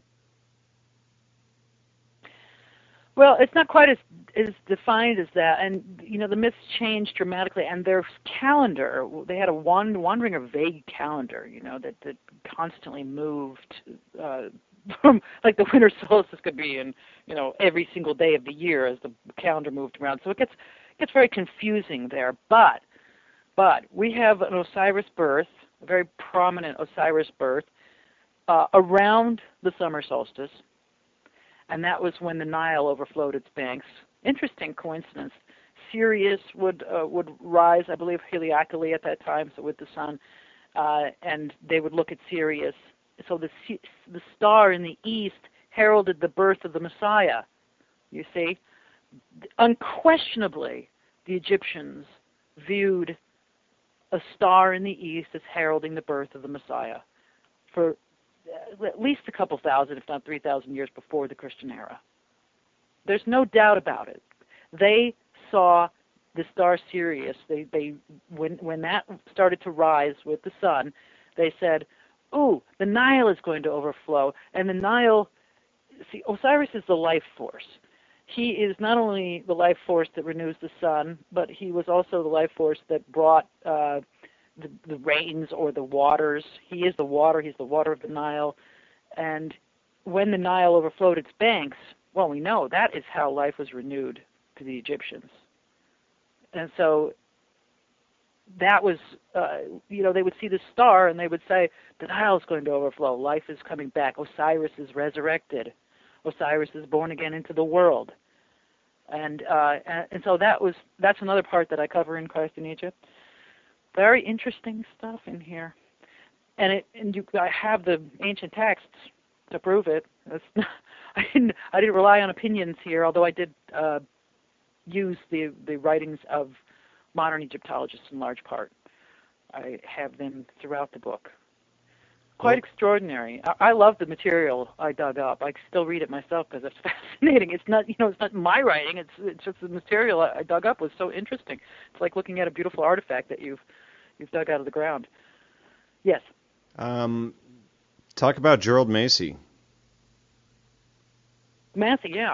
Well, it's not quite as defined as that, and the myths changed dramatically. And their calendar, they had a wandering or vague calendar, that constantly moved. From like the winter solstice could be in every single day of the year as the calendar moved around, so it gets very confusing there. But we have an Osiris birth, a very prominent Osiris birth around the summer solstice, and that was when the Nile overflowed its banks. Interesting coincidence. Sirius would rise, I believe, heliacally at that time, so with the sun, and they would look at Sirius. So the star in the east heralded the birth of the Messiah, you see. Unquestionably, the Egyptians viewed a star in the east as heralding the birth of the Messiah for at least a couple thousand, if not 3,000 years before the Christian era. There's no doubt about it. They saw the star Sirius. When that started to rise with the sun, they said, "Ooh, the Nile is going to overflow." And the Nile, see, Osiris is the life force. He is not only the life force that renews the sun, but he was also the life force that brought the rains or the waters. He is the water. He's the water of the Nile. And when the Nile overflowed its banks, well, we know that is how life was renewed to the Egyptians. And so that was, they would see the star and they would say, the Nile is going to overflow. Life is coming back. Osiris is resurrected. Osiris is born again into the world. And so that's another part that I cover in Christ in Egypt. Very interesting stuff in here. I have the ancient texts to prove it. I didn't rely on opinions here, although I did use the writings of modern Egyptologists in large part. I have them throughout the book. Quite extraordinary. I love the material I dug up. I still read it myself because it's fascinating. It's not, it's not my writing. It's just the material I dug up was so interesting. It's like looking at a beautiful artifact that you've dug out of the ground. Yes. Talk about Gerald Massey. Massey, yeah.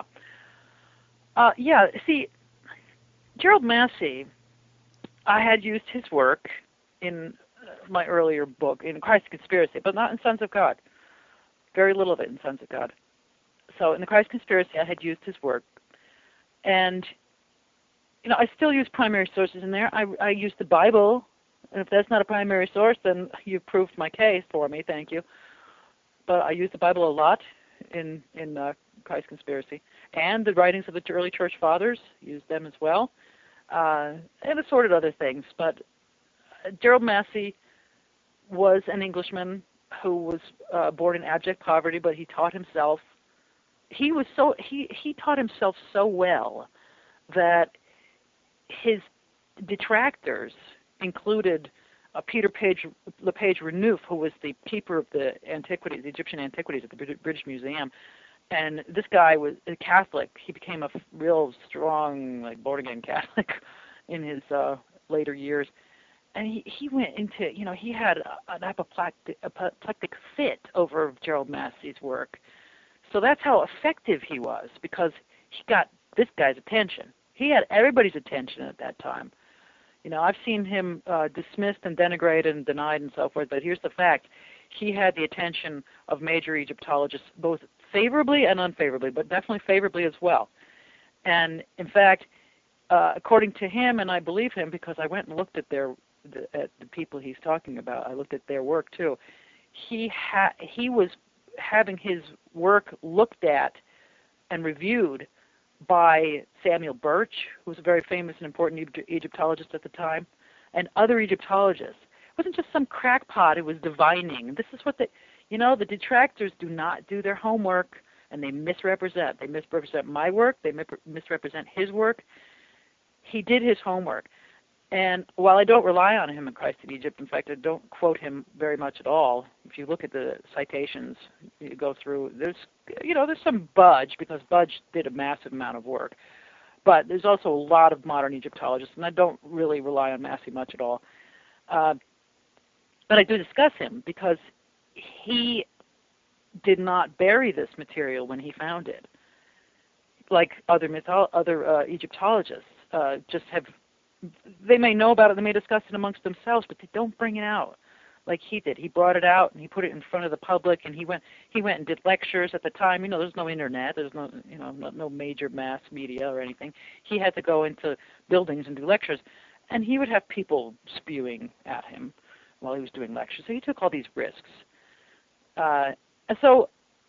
See, Gerald Massey, I had used his work in my earlier book, in Christ Conspiracy, but not in Sons of God. Very little of it in Sons of God. So in the Christ Conspiracy, I had used his work. And, I still use primary sources in there. I use the Bible. And if that's not a primary source, then you've proved my case for me. Thank you. But I use the Bible a lot in Christ Conspiracy. And the writings of the early church fathers, use them as well. And assorted other things. But Gerald Massey was an Englishman who was born in abject poverty, but he taught himself. He taught himself so well that his detractors included Peter LePage Renouf, who was the keeper of the antiquities, the Egyptian antiquities at the British Museum. And this guy was a Catholic. He became a real strong, born-again Catholic in his later years. And he went into, he had an apoplectic fit over Gerald Massey's work. So that's how effective he was, because he got this guy's attention. He had everybody's attention at that time. I've seen him dismissed and denigrated and denied and so forth, but here's the fact. He had the attention of major Egyptologists, both favorably and unfavorably, but definitely favorably as well. And, in fact, according to him, and I believe him because I went and looked at the people he's talking about, I looked at their work too, he was having his work looked at and reviewed by Samuel Birch, who was a very famous and important Egyptologist at the time, and other Egyptologists. It wasn't just some crackpot who was divining. This is what the detractors do not do their homework, and they misrepresent. They misrepresent my work. They misrepresent his work. He did his homework. And while I don't rely on him in Christ in Egypt, in fact, I don't quote him very much at all. If you look at the citations, you go through, there's some Budge, because Budge did a massive amount of work. But there's also a lot of modern Egyptologists, and I don't really rely on Massey much at all. But I do discuss him because he did not bury this material when he found it, like other Egyptologists just have. They may know about it, they may discuss it amongst themselves, but they don't bring it out like he did. He brought it out and he put it in front of the public, and he went and did lectures at the time. There's no internet, there's no major mass media or anything. He had to go into buildings and do lectures, and he would have people spewing at him while he was doing lectures. So he took all these risks. And so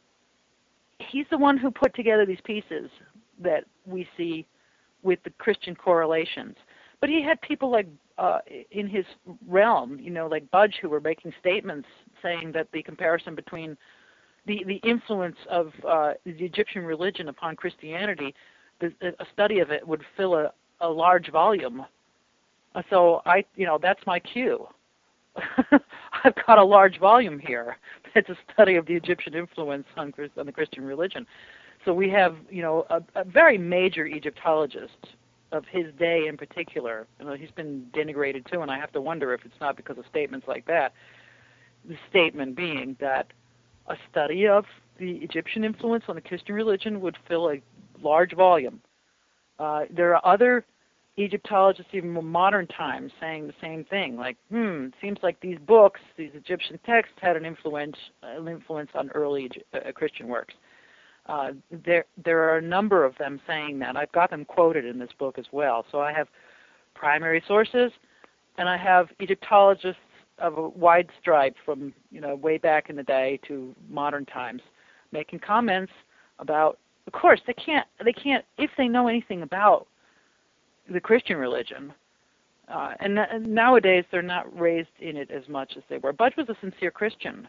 he's the one who put together these pieces that we see with the Christian correlations. But he had people like in his realm, like Budge, who were making statements saying that the comparison between the influence of the Egyptian religion upon Christianity, a study of it would fill a large volume. So that's my cue. I've got a large volume here. It's a study of the Egyptian influence on the Christian religion. So we have, a very major Egyptologist of his day in particular. He's been denigrated too, and I have to wonder if it's not because of statements like that. The statement being that a study of the Egyptian influence on the Christian religion would fill a large volume. There are other Egyptologists, even more modern times, saying the same thing. Like, it seems like these books, these Egyptian texts, had an influence on early Christian works. There are a number of them saying that. I've got them quoted in this book as well. So I have primary sources, and I have Egyptologists of a wide stripe from way back in the day to modern times, making comments about. Of course, they can't if they know anything about the Christian religion. And nowadays they're not raised in it as much as they were. Budge was a sincere Christian.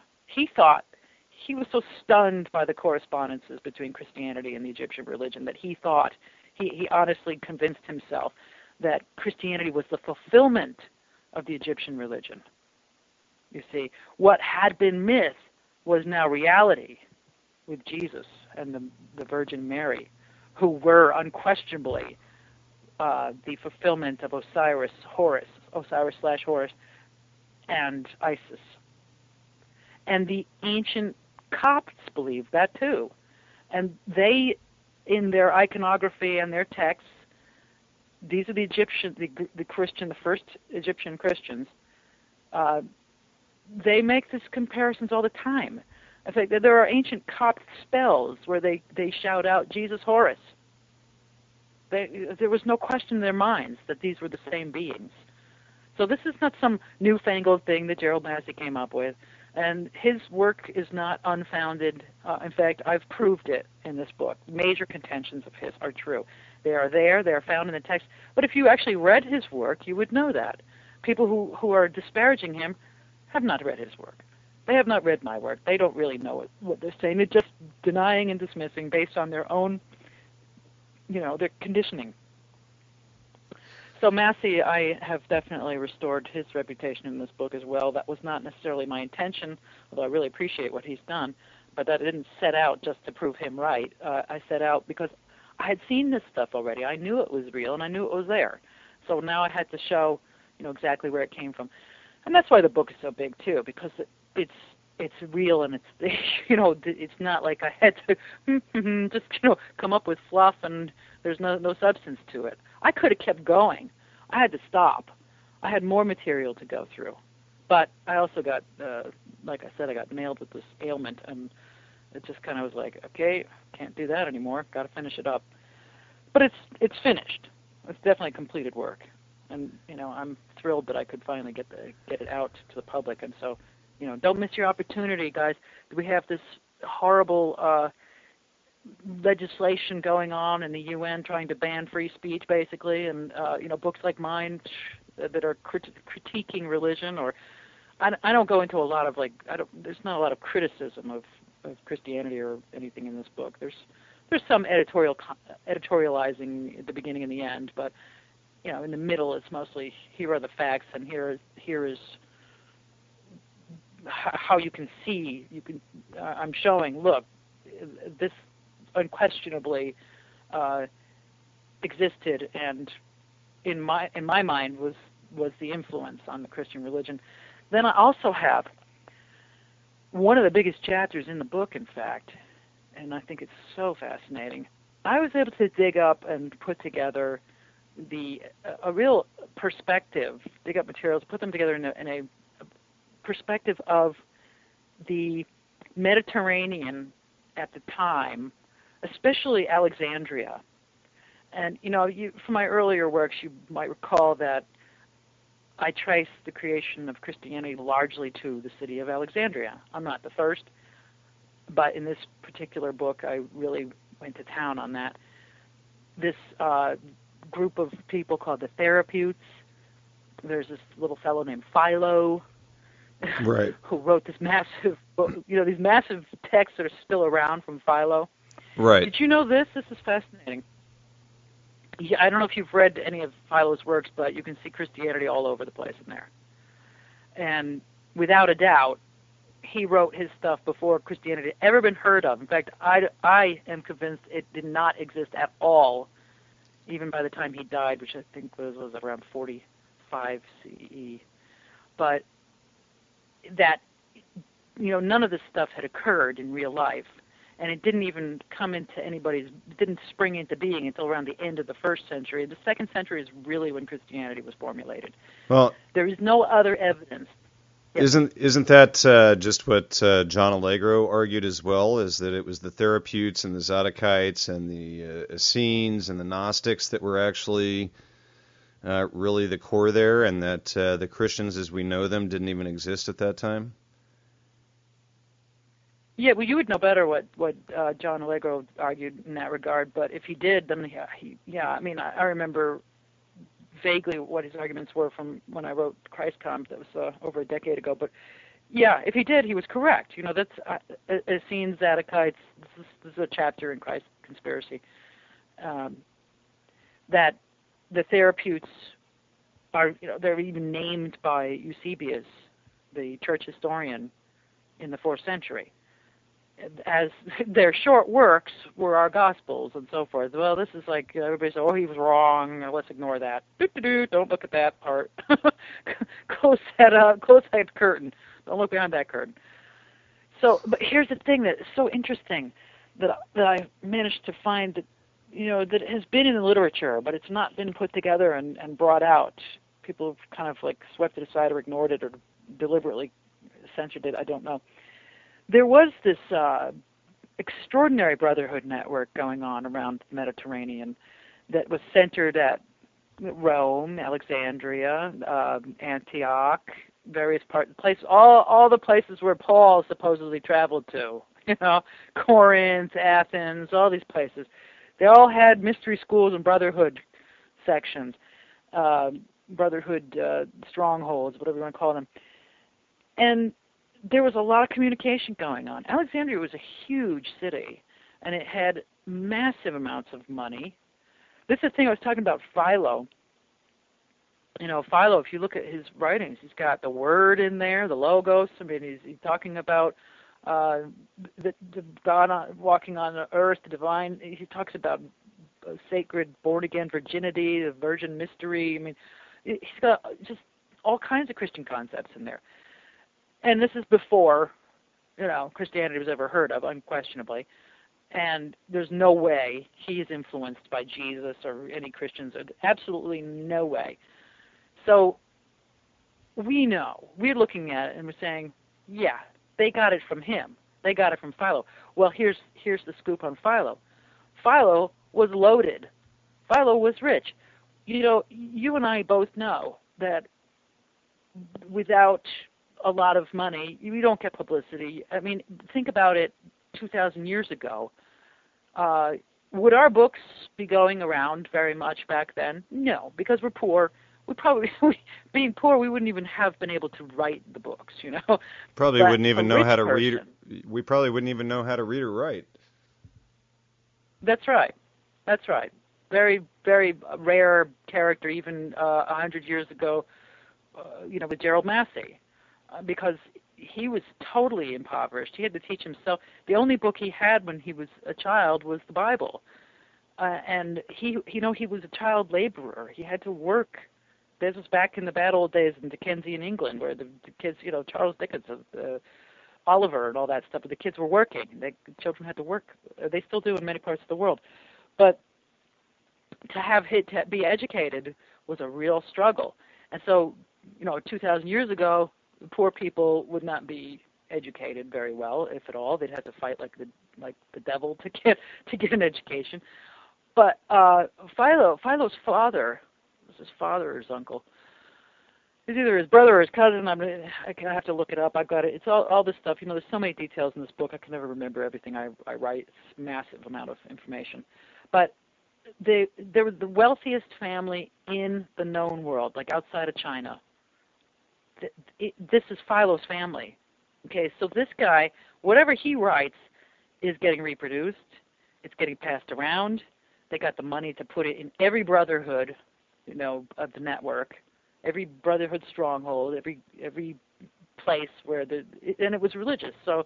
He was so stunned by the correspondences between Christianity and the Egyptian religion that he thought, he honestly convinced himself that Christianity was the fulfillment of the Egyptian religion. You see, what had been myth was now reality with Jesus and the Virgin Mary, who were unquestionably the fulfillment of Osiris/Horus, and Isis. And the ancient Copts believed that too. And they, in their iconography and their texts, these are the Egyptian, the first Egyptian Christians. They make these comparisons all the time. In fact, there are ancient Copt spells where they shout out Jesus Horus. There was no question in their minds that these were the same beings. So this is not some newfangled thing that Gerald Massey came up with. And his work is not unfounded. In fact, I've proved it in this book. Major contentions of his are true. They are there. They are found in the text. But if you actually read his work, you would know that. People who are disparaging him have not read his work. They have not read my work. They don't really know what they're saying. They're just denying and dismissing based on their own, their conditioning. So Massey, I have definitely restored his reputation in this book as well. That was not necessarily my intention, although I really appreciate what he's done, but that I didn't set out just to prove him right. I set out because I had seen this stuff already. I knew it was real, and I knew it was there. So now I had to show, exactly where it came from. And that's why the book is so big, too, because it's real, and it's, it's not like I had to just, come up with fluff and there's no substance to it. I could have kept going. I had to stop. I had more material to go through. But I also got, like I said, I got nailed with this ailment, and it just kind of was like, okay, can't do that anymore. Got to finish it up. But it's finished. It's definitely completed work. And, I'm thrilled that I could finally get it out to the public. And so, don't miss your opportunity, guys. We have this horrible legislation going on in the UN trying to ban free speech, basically, and books like mine that are critiquing religion, or I don't go into a lot of there's not a lot of criticism of Christianity or anything in this book. There's some editorializing at the beginning and the end, but in the middle it's mostly here are the facts, and here is how you can see. I'm showing. Look, this unquestionably existed, and in my mind was the influence on the Christian religion. Then I also have one of the biggest chapters in the book, in fact, and I think it's so fascinating. I was able to dig up and put together a real perspective, dig up materials, put them together in a perspective of the Mediterranean at the time, especially Alexandria. And, from my earlier works, you might recall that I trace the creation of Christianity largely to the city of Alexandria. I'm not the first, but in this particular book, I really went to town on that. This group of people called the Therapeutes. There's this little fellow named Philo, right, who wrote this massive book, these massive texts that are still around from Philo. Right. Did you know this? This is fascinating. Yeah, I don't know if you've read any of Philo's works, but you can see Christianity all over the place in there. And without a doubt, he wrote his stuff before Christianity had ever been heard of. In fact, I am convinced it did not exist at all, even by the time he died, which I think was around 45 CE. But that, none of this stuff had occurred in real life. And it didn't even didn't spring into being until around the end of the 1st century. The 2nd century is really when Christianity was formulated. Well, there is no other evidence. Yes. Isn't that just what John Allegro argued as well, is that it was the Therapeutes and the Zadokites and the Essenes and the Gnostics that were actually really the core there, and that the Christians as we know them didn't even exist at that time? Yeah, well, you would know better what John Allegro argued in that regard. But if he did, then I remember vaguely what his arguments were from when I wrote Christcom. That was over a decade ago. But yeah, if he did, he was correct. That's Essenes, Zadokites. This is a chapter in Christ Conspiracy. That the Therapeutes are, they're even named by Eusebius, the church historian, in the 4th century. As their short works were our Gospels and so forth. Well, this is like everybody said, he was wrong. Let's ignore that. Don't look at that part. Close that curtain. Don't look behind that curtain. So, but here's the thing that is so interesting that I managed to find that, that has been in the literature, but it's not been put together and brought out. People have kind of like swept it aside or ignored it or deliberately censored it. I don't know. There was this extraordinary brotherhood network going on around the Mediterranean that was centered at Rome, Alexandria, Antioch, various places, all the places where Paul supposedly traveled to, Corinth, Athens, all these places. They all had mystery schools and brotherhood sections, brotherhood strongholds, whatever you want to call them. And there was a lot of communication going on. Alexandria was a huge city, and it had massive amounts of money. This is the thing I was talking about Philo. Philo, if you look at his writings, he's got the word in there, the logos. I mean, he's talking about the God walking on the earth, the divine. He talks about sacred born-again virginity, the virgin mystery. I mean, he's got just all kinds of Christian concepts in there. And this is before, Christianity was ever heard of, unquestionably. And there's no way he is influenced by Jesus or any Christians. Absolutely no way. So we know. We're looking at it and we're saying, yeah, they got it from him. They got it from Philo. Well, here's the scoop on Philo. Philo was loaded. Philo was rich. You and I both know that without a lot of money, you don't get publicity. I mean, think about it 2,000 years ago. Would our books be going around very much back then? No, because we're poor. Being poor, we wouldn't even have been able to write the books, Probably but wouldn't even know how to read. We probably wouldn't even know how to read or write. That's right. Very, very rare character, even 100 years ago, with Gerald Massey, because he was totally impoverished. He had to teach himself. The only book he had when he was a child was the Bible, and he was a child laborer. He had to work. This was back in the bad old days in Dickensian England, where the kids, Charles Dickens, Oliver, and all that stuff. But the kids were working. The children had to work. They still do in many parts of the world, but to be educated was a real struggle. And so, 2,000 years ago, poor people would not be educated very well, if at all. They'd have to fight like the devil to get an education. But Philo's father, was his father or his uncle? It's either his brother or his cousin. I have to look it up. I've got it. It's all this stuff. There's so many details in this book. I can never remember everything I write. It's a massive amount of information. But they were the wealthiest family in the known world, like outside of China. This is Philo's family. Okay, so this guy, whatever he writes, is getting reproduced. It's getting passed around. They got the money to put it in every brotherhood, of the network, every brotherhood stronghold, every place where and it was religious. So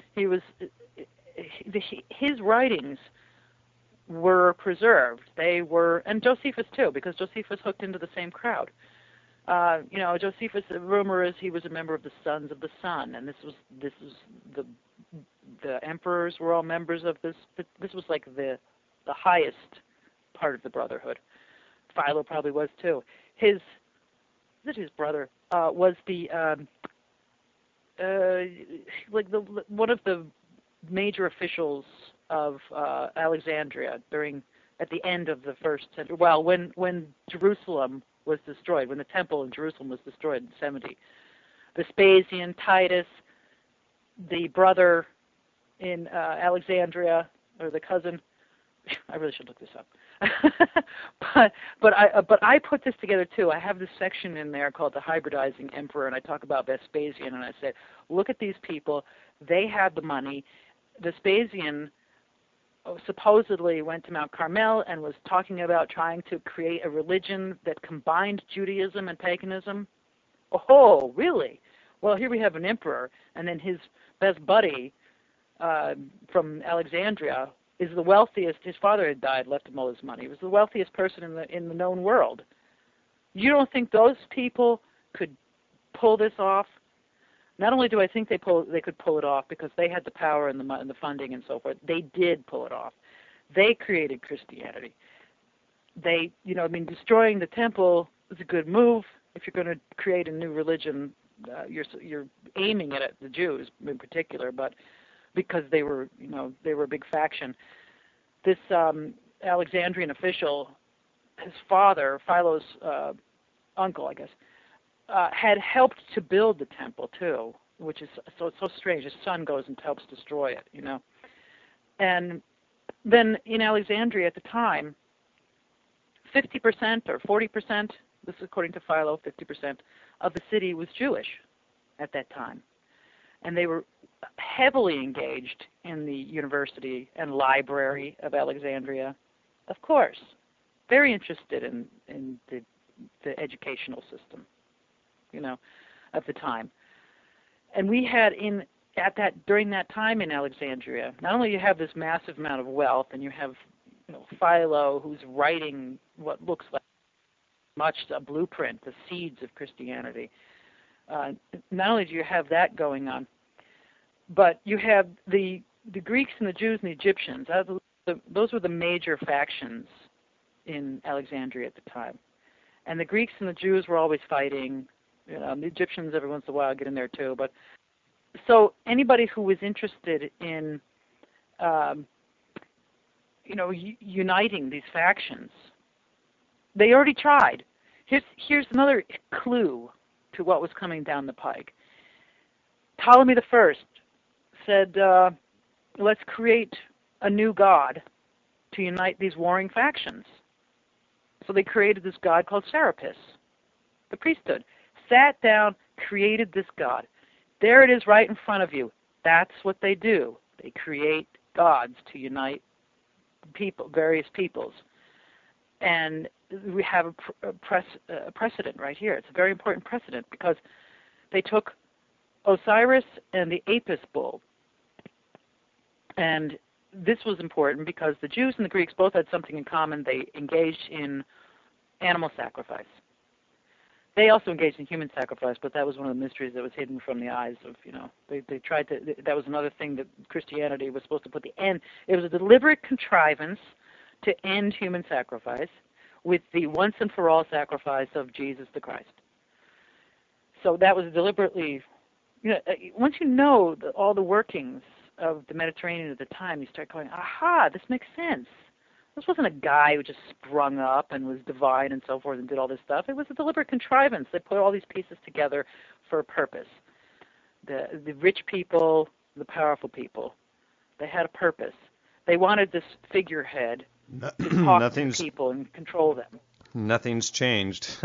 his writings were preserved. And Josephus too, because Josephus hooked into the same crowd. Josephus, the rumor is he was a member of the Sons of the Sun, and this was the emperors were all members of this. This was like the highest part of the brotherhood. Philo probably was too. His brother was one of the major officials of Alexandria at the end of the first century. Well, when Jerusalem was destroyed, when the temple in Jerusalem was destroyed in 70, Vespasian, Titus, the brother in Alexandria, or the cousin. I really should look this up. but I put this together too. I have this section in there called the hybridizing emperor, and I talk about Vespasian, and I said, look at these people. They had the money. Vespasian supposedly went to Mount Carmel and was talking about trying to create a religion that combined Judaism and paganism. Oh, really? Well, here we have an emperor, and then his best buddy from Alexandria is the wealthiest. His father had died, left him all his money. He was the wealthiest person in the known world. You don't think those people could pull this off? Not only do I think they could pull it off because they had the power and the funding and so forth, they did pull it off. They created Christianity. Destroying the temple is a good move. If you're going to create a new religion, you're aiming it at the Jews in particular, but because they were a big faction. This Alexandrian official, his father, Philo's uncle, I guess, had helped to build the temple too, which is it's so strange. His son goes and helps destroy it, And then in Alexandria at the time, 50% or 40%, this is according to Philo, 50% of the city was Jewish at that time. And they were heavily engaged in the university and library of Alexandria, of course, very interested in the educational system, of the time. And we had during that time in Alexandria, not only you have this massive amount of wealth, and you have Philo, who's writing what looks like much a blueprint, the seeds of Christianity. Not only do you have that going on, but you have the Greeks and the Jews and the Egyptians. Those were the major factions in Alexandria at the time. And the Greeks and the Jews were always fighting. The Egyptians every once in a while get in there too. But so anybody who was interested in uniting these factions, they already tried. Here's another clue to what was coming down the pike. Ptolemy I said, let's create a new god to unite these warring factions. So they created this god called Serapis. The priesthood sat down, created this god. There it is right in front of you. That's what they do. They create gods to unite people, various peoples. And we have a precedent right here. It's a very important precedent because they took Osiris and the Apis bull. And this was important because the Jews and the Greeks both had something in common. They engaged in animal sacrifice. They also engaged in human sacrifice, but that was one of the mysteries that was hidden from the eyes of, they tried to, that was another thing that Christianity was supposed to put the end. It was a deliberate contrivance to end human sacrifice with the once and for all sacrifice of Jesus the Christ. So that was deliberately, once you know all the workings of the Mediterranean at the time, you start going, aha, this makes sense. This wasn't a guy who just sprung up and was divine and so forth and did all this stuff. It was a deliberate contrivance. They put all these pieces together for a purpose. The rich people, the powerful people, they had a purpose. They wanted this figurehead to talk to people and control them. Nothing's changed.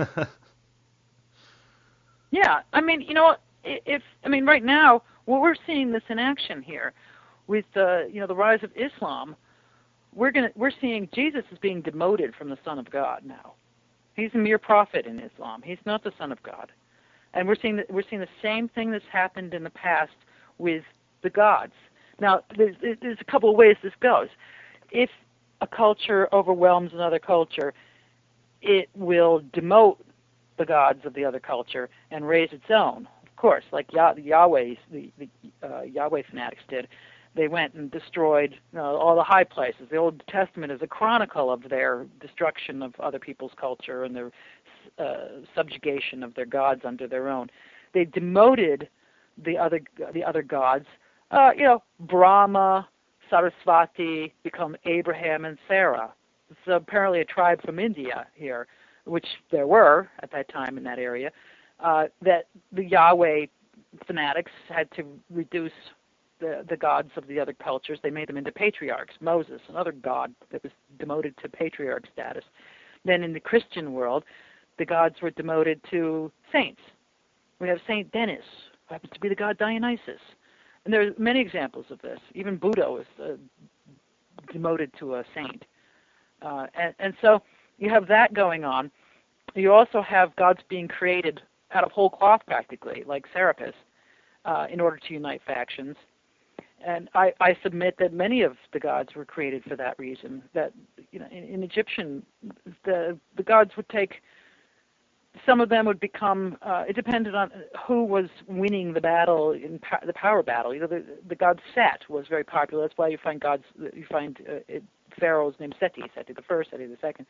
Yeah, right now, we're seeing this in action here with the rise of Islam. We're seeing Jesus is being demoted from the Son of God now. He's a mere prophet in Islam. He's not the Son of God. And we're seeing the same thing that's happened in the past with the gods. Now, there's a couple of ways this goes. If a culture overwhelms another culture, it will demote the gods of the other culture and raise its own. Of course, like the Yahweh fanatics did. They went and destroyed all the high places. The Old Testament is a chronicle of their destruction of other people's culture and their subjugation of their gods under their own. They demoted the other gods. Brahma, Sarasvati become Abraham and Sarah. It's apparently a tribe from India here, which there were at that time in that area, that the Yahweh fanatics had to reduce the gods of the other cultures. They made them into patriarchs. Moses, another god that was demoted to patriarch status. Then in the Christian world, the gods were demoted to saints. We have Saint Denis, who happens to be the god Dionysus. And there are many examples of this. Even Buddha was demoted to a saint. And so you have that going on. You also have gods being created out of whole cloth practically, like Serapis, in order to unite factions. And I submit that many of the gods were created for that reason. That in Egyptian, the gods would take some of them would become, it depended on who was winning the battle, the power battle. The god Set was very popular. That's why you find pharaohs named Seti the first, Seti the second.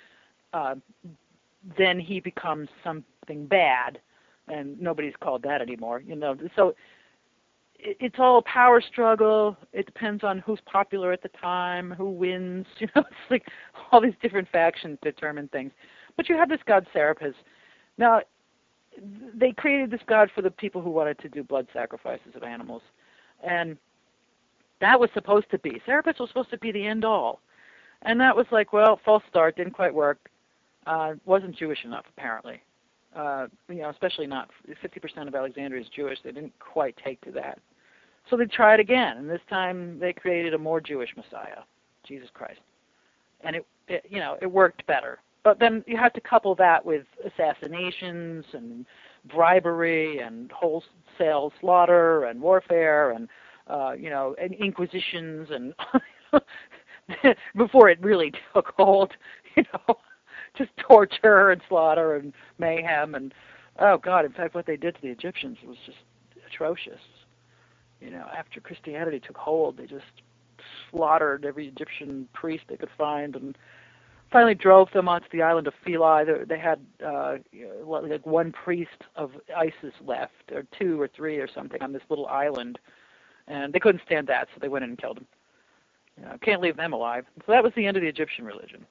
Then he becomes something bad, and nobody's called that anymore. So it's all a power struggle. It depends on who's popular at the time, who wins. It's like all these different factions determine things. But you have this god Serapis. Now, they created this god for the people who wanted to do blood sacrifices of animals. And that was supposed to be. Serapis was supposed to be the end all. And that was like, well, false start, didn't quite work. Wasn't Jewish enough, apparently. Especially not 50% of Alexandria is Jewish. They didn't quite take to that. So they tried again, and this time they created a more Jewish Messiah, Jesus Christ. And it worked better. But then you have to couple that with assassinations and bribery and wholesale slaughter and warfare and and inquisitions and before it really took hold, just torture and slaughter and mayhem and oh God, in fact what they did to the Egyptians was just atrocious. After Christianity took hold, they just slaughtered every Egyptian priest they could find and finally drove them onto the island of Philae. They had like one priest of Isis left, or two or three or something, on this little island, and they couldn't stand that, so they went in and killed him. Can't leave them alive. So that was the end of the Egyptian religion.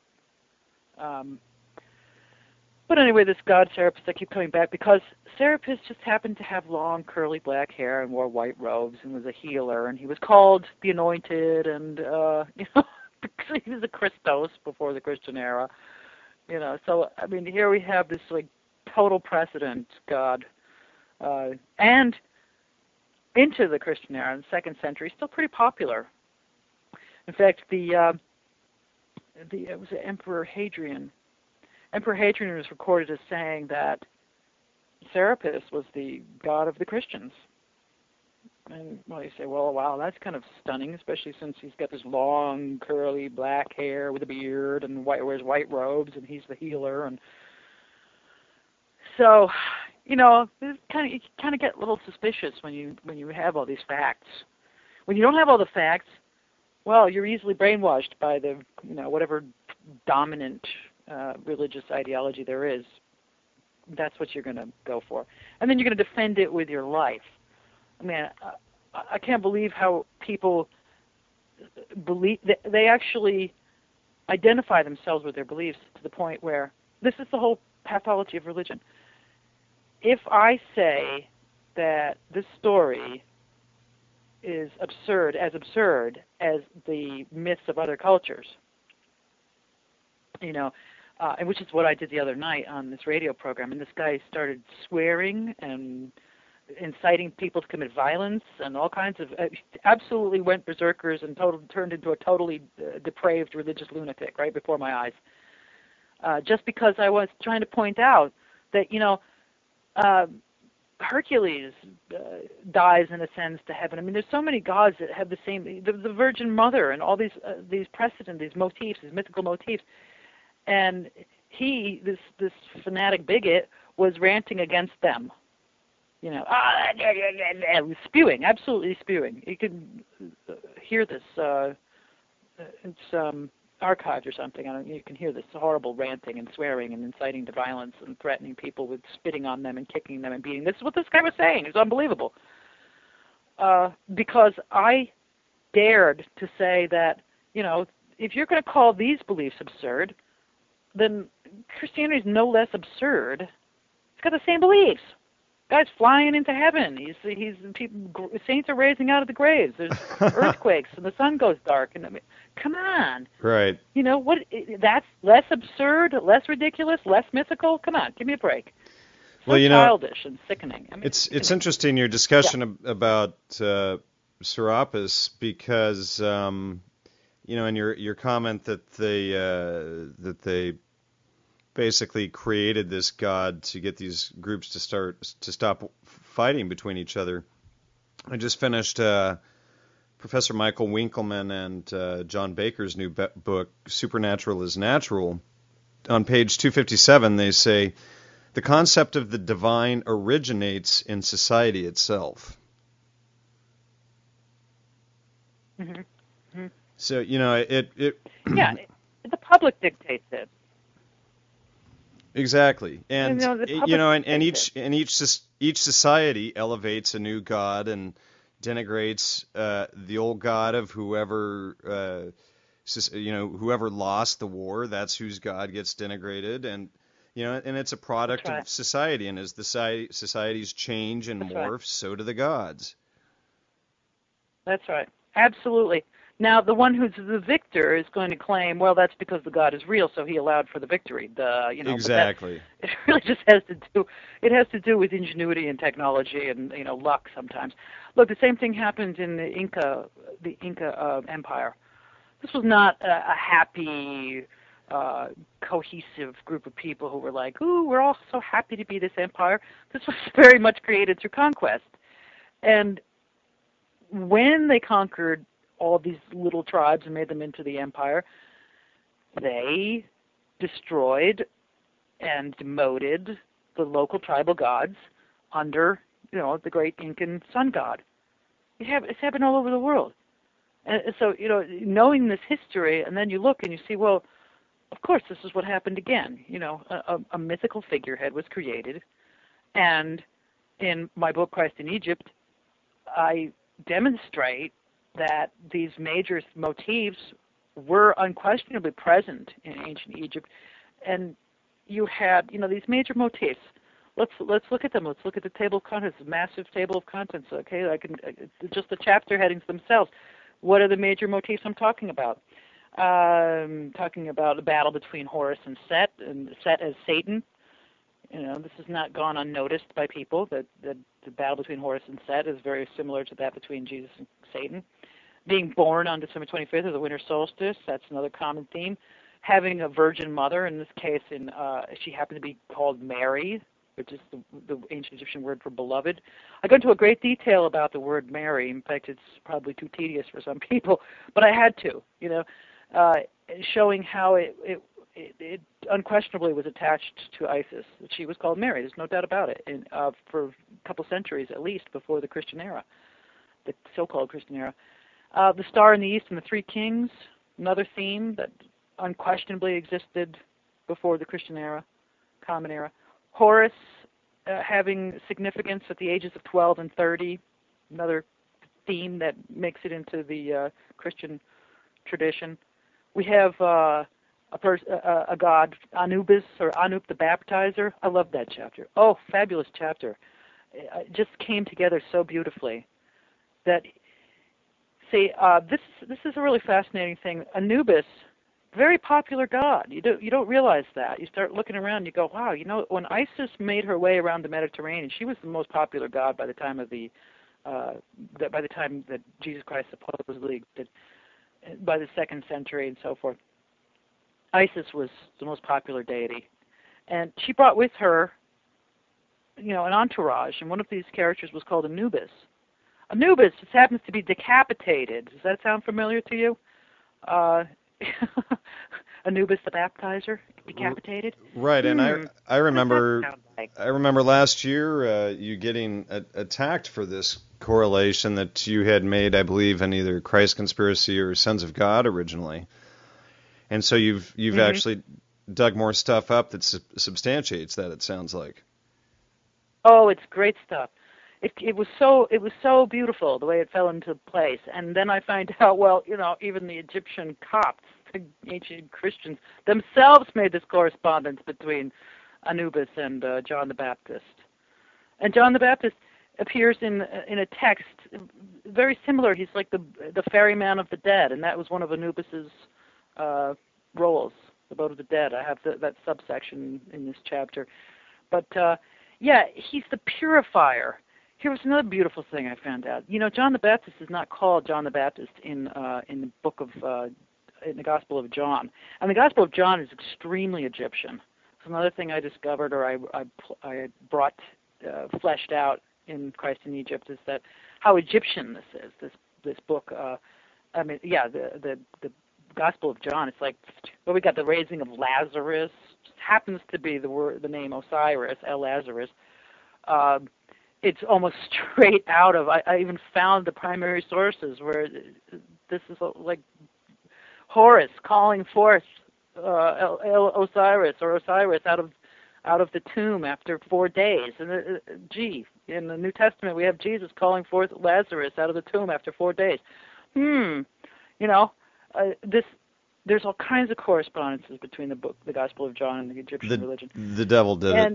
But anyway, this god Serapis, I keep coming back because Serapis just happened to have long, curly black hair and wore white robes and was a healer, and he was called the Anointed, and because he was a Christos before the Christian era, So I mean, here we have this like total precedent god, and into the Christian era in the 2nd century, still pretty popular. In fact, it was Emperor Hadrian. Emperor Hadrian was recorded as saying that Serapis was the god of the Christians. And you say, well, wow, that's kind of stunning, especially since he's got this long, curly, black hair with a beard and wears white robes, and he's the healer. And so, you kind of get a little suspicious when you have all these facts. When you don't have all the facts, well, you're easily brainwashed by the whatever dominant religious ideology there is. That's what you're going to go for, and then you're going to defend it with your life. I mean, I can't believe how people believe they actually identify themselves with their beliefs to the point where this is the whole pathology of religion. If I say that this story is absurd as the myths of other cultures, and which is what I did the other night on this radio program, and this guy started swearing and inciting people to commit violence and all kinds of absolutely went berserkers and turned into a totally depraved religious lunatic right before my eyes. Just because I was trying to point out that Hercules dies and ascends to heaven. I mean, there's so many gods that have the same, the Virgin Mother and all these precedent, these motifs, these mythical motifs. And this fanatic bigot was ranting against them. Spewing, absolutely spewing. You can hear this. It's archived or something. You can hear this horrible ranting and swearing and inciting to violence and threatening people with spitting on them and kicking them and beating. This is what this guy was saying. It's unbelievable. Because I dared to say that, if you're going to call these beliefs absurd, then Christianity is no less absurd. It's got the same beliefs. Guy's flying into heaven. Saints are raising out of the graves. There's earthquakes and the sun goes dark. And come on. Right. What? That's less absurd, less ridiculous, less mythical. Come on, give me a break. So childish and sickening. I mean, it's interesting your discussion about Serapis because in your comment that they basically created this god to get these groups to stop fighting between each other. I just finished Professor Michael Winkelman and John Baker's new book, Supernatural is Natural. On page 257, they say the concept of the divine originates in society itself. Mm-hmm. Mm-hmm. So, it Yeah, the public dictates it. exactly. And The public and each society elevates a new god and denigrates the old god of whoever whoever lost the war. That's whose god gets denigrated, and and it's a product of society. And as the societies change and morph, so do the gods. That's right. Absolutely. Now, the one who's the victor is going to claim, well, that's because the God is real, so he allowed for the victory. Exactly. It really just has to do with ingenuity and technology and luck sometimes. Look, the same thing happened in the Inca Empire. This was not a happy, cohesive group of people who were like, ooh, we're all so happy to be this empire. This was very much created through conquest. And when they conquered all these little tribes and made them into the empire, they destroyed and demoted the local tribal gods under, the great Incan sun god. It's happened all over the world. And so, knowing this history, and then you look and you see, well, of course, this is what happened again. A mythical figurehead was created, and in my book, Christ in Egypt, I demonstrate that these major motifs were unquestionably present in ancient Egypt, and you had, these major motifs. Let's look at them. Let's look at the table of contents, a massive table of contents. Okay, just the chapter headings themselves. What are the major motifs I'm talking about? I'm talking about the battle between Horus and Set as Satan. This has not gone unnoticed by people. That the battle between Horus and Set is very similar to that between Jesus and Satan. Being born on December 25th of the winter solstice, that's another common theme. Having a virgin mother, in this case, she happened to be called Mary, which is the ancient Egyptian word for beloved. I go into a great detail about the word Mary. In fact, it's probably too tedious for some people, but I had to, showing how it unquestionably was attached to Isis. She was called Mary. There's no doubt about it. And for a couple centuries at least before the Christian era, the so-called Christian era. The Star in the East and the Three Kings, another theme that unquestionably existed before the Christian era, Common Era. Horus having significance at the ages of 12 and 30, another theme that makes it into the Christian tradition. We have a god, Anubis, or Anup the Baptizer. I love that chapter. Oh, fabulous chapter. It just came together so beautifully. That, see, this is a really fascinating thing. Anubis, very popular god. You don't realize that. You start looking around and you go, wow, when Isis made her way around the Mediterranean, she was the most popular god by the time of by the time that Jesus Christ supposedly existed, by the 2nd century and so forth. Isis was the most popular deity. And she brought with her, an entourage, and one of these characters was called Anubis. Anubis just happens to be decapitated. Does that sound familiar to you? Anubis the Baptizer, decapitated. Right, and I remember last year you getting attacked for this correlation that you had made, I believe, in either Christ Conspiracy or Sons of God originally, and so you've actually dug more stuff up that substantiates that. It sounds like. Oh, it's great stuff. It was so beautiful the way it fell into place. And then I find out, well, even the Egyptian Copts, the ancient Christians themselves made this correspondence between Anubis and John the Baptist. And John the Baptist appears in a text very similar. He's like the ferryman of the dead, and that was one of Anubis's roles, the boat of the dead. I have that subsection in this chapter. But he's the purifier. Here was another beautiful thing I found out. John the Baptist is not called John the Baptist in the book of in the Gospel of John, and the Gospel of John is extremely Egyptian. It's another thing I discovered, or I brought fleshed out in Christ in Egypt, is that how Egyptian this is. This book. The Gospel of John. It's like, we got the raising of Lazarus, just happens to be the name Osiris, El Lazarus. It's almost straight out of. I even found the primary sources where this is like Horus calling forth Osiris out of the tomb after 4 days. And in the New Testament we have Jesus calling forth Lazarus out of the tomb after 4 days. There's all kinds of correspondences between the Gospel of John and the Egyptian religion. The devil did it.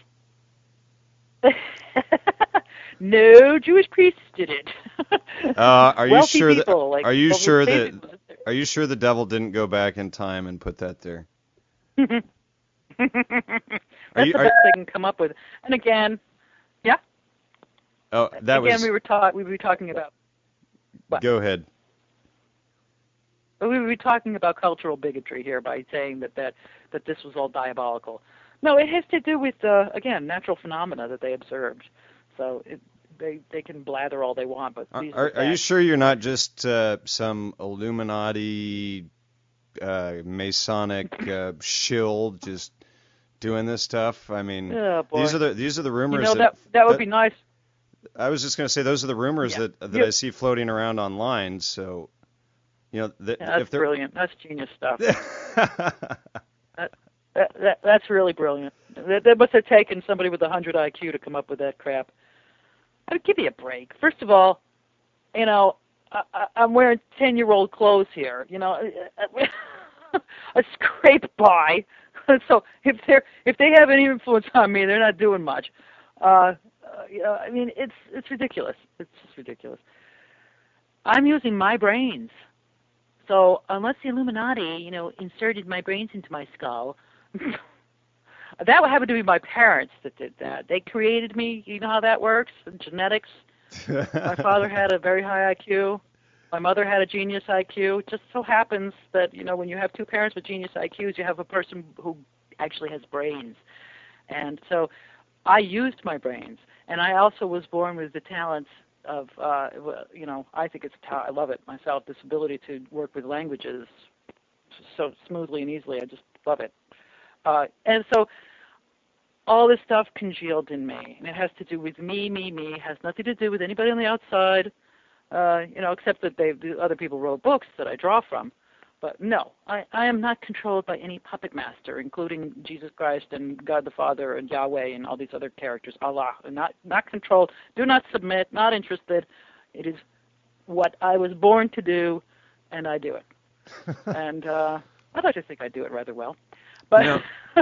No Jewish priests did it. Are you sure people, that? Are you sure that? Are you sure the devil didn't go back in time and put that there? That's the best they can come up with. And again, yeah. Oh, that again, was. we were talking about. What? Go ahead. We were talking about cultural bigotry here by saying that this was all diabolical. No, it has to do with again natural phenomena that they observed. So they can blather all they want, but these are you sure you're not just some Illuminati Masonic shill just doing this stuff? I mean, these are the rumors. That would be nice. I was just going to say those are the rumors that I see floating around online. So, that's brilliant. That's genius stuff. That's really brilliant. They must have taken somebody with 100 IQ to come up with that crap. I mean, give me a break. First of all, I'm wearing 10-year-old clothes here. I scrape by. So if they have any influence on me, they're not doing much. I mean, it's ridiculous. It's just ridiculous. I'm using my brains. So unless the Illuminati, inserted my brains into my skull, that would happen to be my parents that did that. They created me. You know how that works? Genetics. My father had a very high IQ. My mother had a genius IQ. It just so happens that, when you have two parents with genius IQs, you have a person who actually has brains. And so I used my brains. And I also was born with the talents of, I think it's a talent. I love it myself, this ability to work with languages so smoothly and easily. I just love it. And so all this stuff congealed in me, and it has to do with me. It has nothing to do with anybody on the outside, except that the other people wrote books that I draw from. But no, I am not controlled by any puppet master, including Jesus Christ and God the Father and Yahweh and all these other characters. Allah, not controlled. Do not submit. Not interested. It is what I was born to do, and I do it. And I'd like to think I do it rather well. But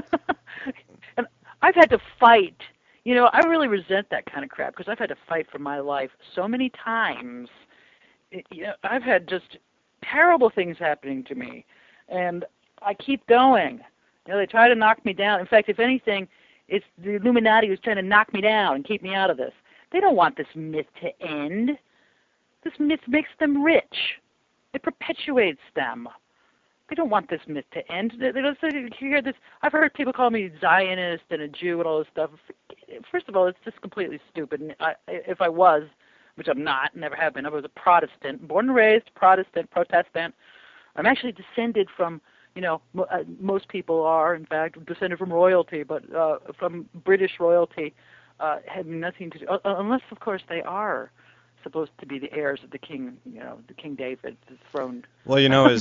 and I've had to fight. I really resent that kind of crap because I've had to fight for my life so many times. I've had just terrible things happening to me, and I keep going. They try to knock me down. In fact, if anything, it's the Illuminati who's trying to knock me down and keep me out of this. They don't want this myth to end. This myth makes them rich. It perpetuates them. They don't want this myth to end. They don't hear this. I've heard people call me Zionist and a Jew and all this stuff. First of all, it's just completely stupid. And if I was, which I'm not, never have been, I was a Protestant, born and raised Protestant. I'm actually descended from, most people are, in fact, descended from royalty, but from British royalty, had nothing to do, unless, of course, they are supposed to be the heirs of the king, the King David, the throne. Well,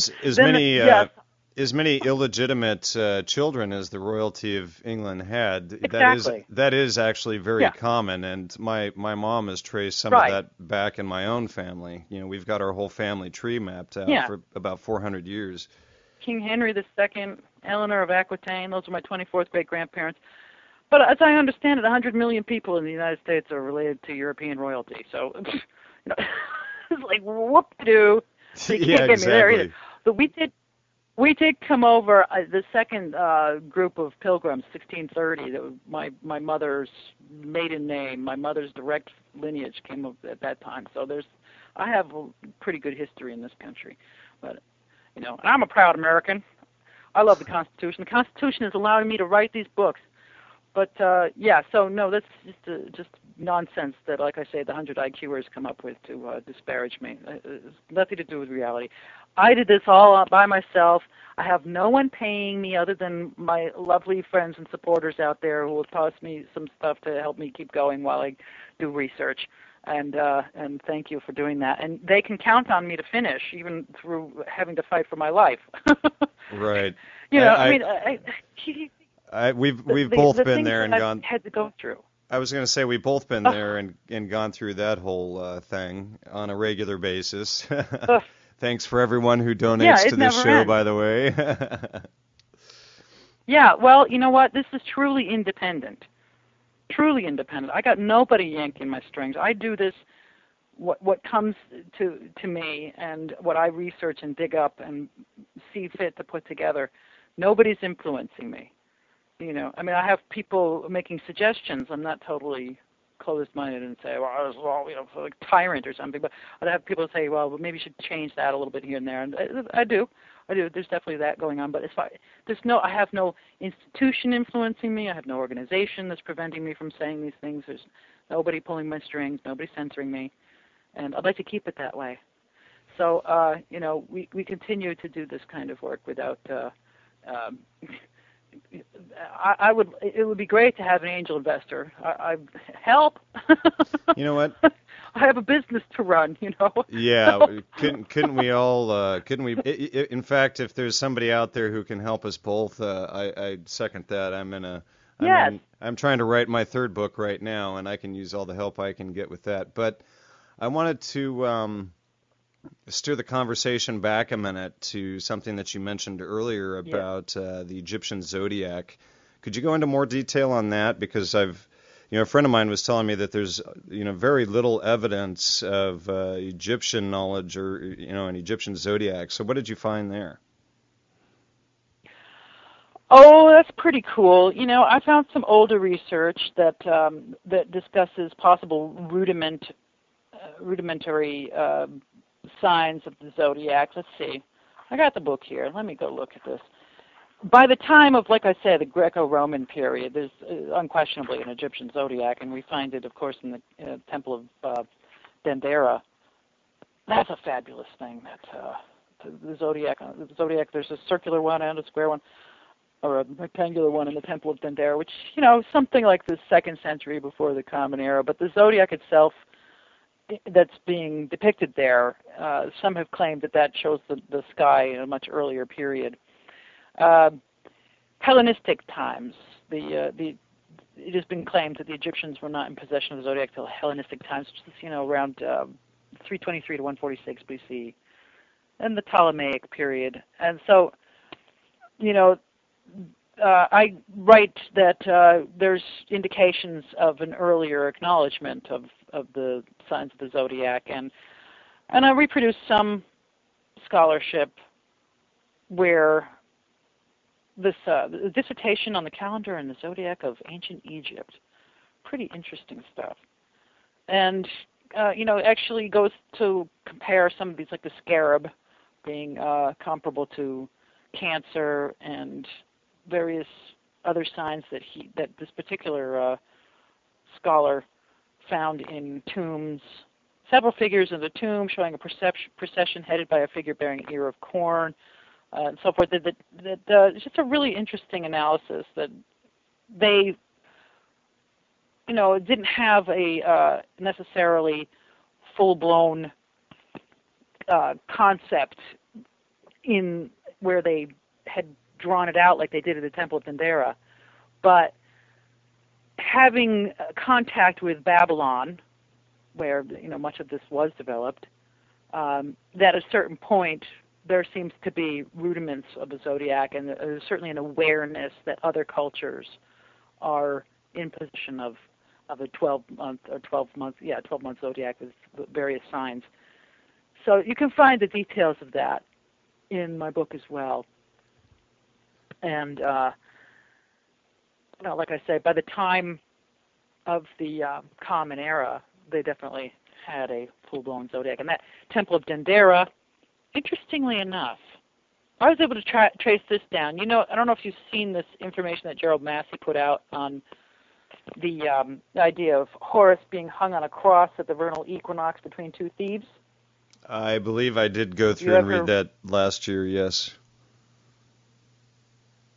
as many illegitimate children as the royalty of England had, exactly. that is actually very common, and my mom has traced some of that back in my own family. We've got our whole family tree mapped out for about 400 years. King Henry II, Eleanor of Aquitaine, those are my 24th great-grandparents. But as I understand it, 100 million people in the United States are related to European royalty. So, it's like, whoop-de-doo. So you can't get me there either. But we did come over, the second group of pilgrims, 1630, that was my mother's maiden name, my mother's direct lineage came up at that time. So I have a pretty good history in this country. But, and I'm a proud American. I love the Constitution. The Constitution is allowing me to write these books. But, so no, that's just nonsense that, like I say, the 100 IQers come up with to disparage me. It's nothing to do with reality. I did this all by myself. I have no one paying me other than my lovely friends and supporters out there who will toss me some stuff to help me keep going while I do research. And thank you for doing that. And they can count on me to finish, even through having to fight for my life. Right. We've both been there and I've gone. had to go through. I was going to say we've both been there and gone through that whole thing on a regular basis. Thanks for everyone who donates to this show, ends. by the way. Yeah, well, you know what? This is truly independent. Truly independent. I got nobody yanking my strings. I do this, what comes to me and what I research and dig up and see fit to put together. Nobody's influencing me. I have people making suggestions. I'm not totally closed-minded and say, well, like tyrant or something. But I'd have people say, well, maybe you should change that a little bit here and there. And I do. There's definitely that going on. But I have no institution influencing me. I have no organization that's preventing me from saying these things. There's nobody pulling my strings, nobody censoring me. And I'd like to keep it that way. So, we continue to do this kind of work without it would be great to have an angel investor. I help. You know what? I have a business to run, Yeah, couldn't we all? Couldn't we? In fact, if there's somebody out there who can help us both, I second that. I'm trying to write my third book right now, and I can use all the help I can get with that. But I wanted to steer the conversation back a minute to something that you mentioned earlier about the Egyptian zodiac. Could you go into more detail on that? Because a friend of mine was telling me that there's, very little evidence of Egyptian knowledge or, an Egyptian zodiac. So what did you find there? Oh, that's pretty cool. I found some older research that discusses possible rudimentary signs of the zodiac. Let's see. I got the book here. Let me go look at this. By the time of, like I said, the Greco-Roman period, there's unquestionably an Egyptian zodiac, and we find it, of course, in the Temple of Dendera. That's a fabulous thing. The zodiac. There's a circular one and a square one, or a rectangular one in the Temple of Dendera, which, something like the 2nd century before the Common Era. But the zodiac itself that's being depicted there, some have claimed that shows the sky in a much earlier period. Hellenistic times. It has been claimed that the Egyptians were not in possession of the zodiac until Hellenistic times, which is around 323 to 146 BC, and the Ptolemaic period. And so, I write that there's indications of an earlier acknowledgement of the signs of the zodiac, and I reproduce some scholarship where this dissertation on the calendar and the zodiac of ancient Egypt, pretty interesting stuff, and actually goes to compare some of these, like the scarab being comparable to Cancer and various other signs that this particular scholar found in tombs. Several figures in the tomb showing a procession headed by a figure bearing an ear of corn, and so forth. It's just a really interesting analysis that they, didn't have a necessarily full-blown concept in where they had drawn it out like they did at the Temple of Dendera, but having contact with Babylon, where much of this was developed, that at a certain point there seems to be rudiments of the zodiac, and there's certainly an awareness that other cultures are in possession of a 12-month zodiac with various signs. So you can find the details of that in my book as well. And like I say, by the time of the Common Era, they definitely had a full-blown zodiac. And that Temple of Dendera, interestingly enough, I was able to trace this down. I don't know if you've seen this information that Gerald Massey put out on the idea of Horus being hung on a cross at the vernal equinox between two thieves. I believe I did go through and read that last year, yes.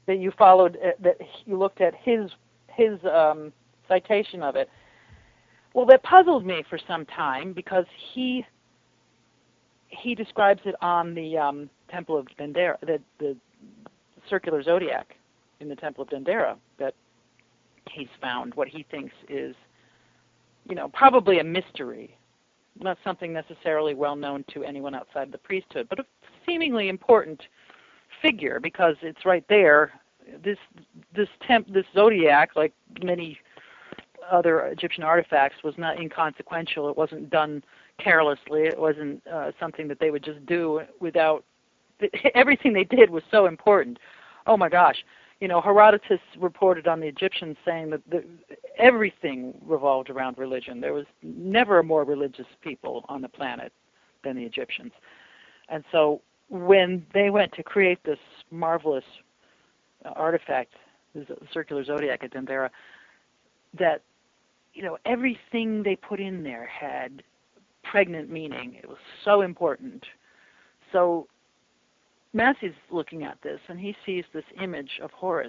that you followed, that you looked at his citation of it. Well, that puzzled me for some time because he describes it on the Temple of Dendera, the circular zodiac in the Temple of Dendera, that he's found what he thinks is, probably a mystery, not something necessarily well known to anyone outside the priesthood, but a seemingly important figure because it's right there. This zodiac, like many other Egyptian artifacts, was not inconsequential. It wasn't done carelessly. It wasn't something that they would just do without. Everything they did was so important. Oh my gosh. Herodotus reported on the Egyptians saying that everything revolved around religion. There was never a more religious people on the planet than the Egyptians. And so when they went to create this marvelous artifact, the circular zodiac at Dendera, that, everything they put in there had pregnant meaning. It was so important. So Massey's looking at this, and he sees this image of Horus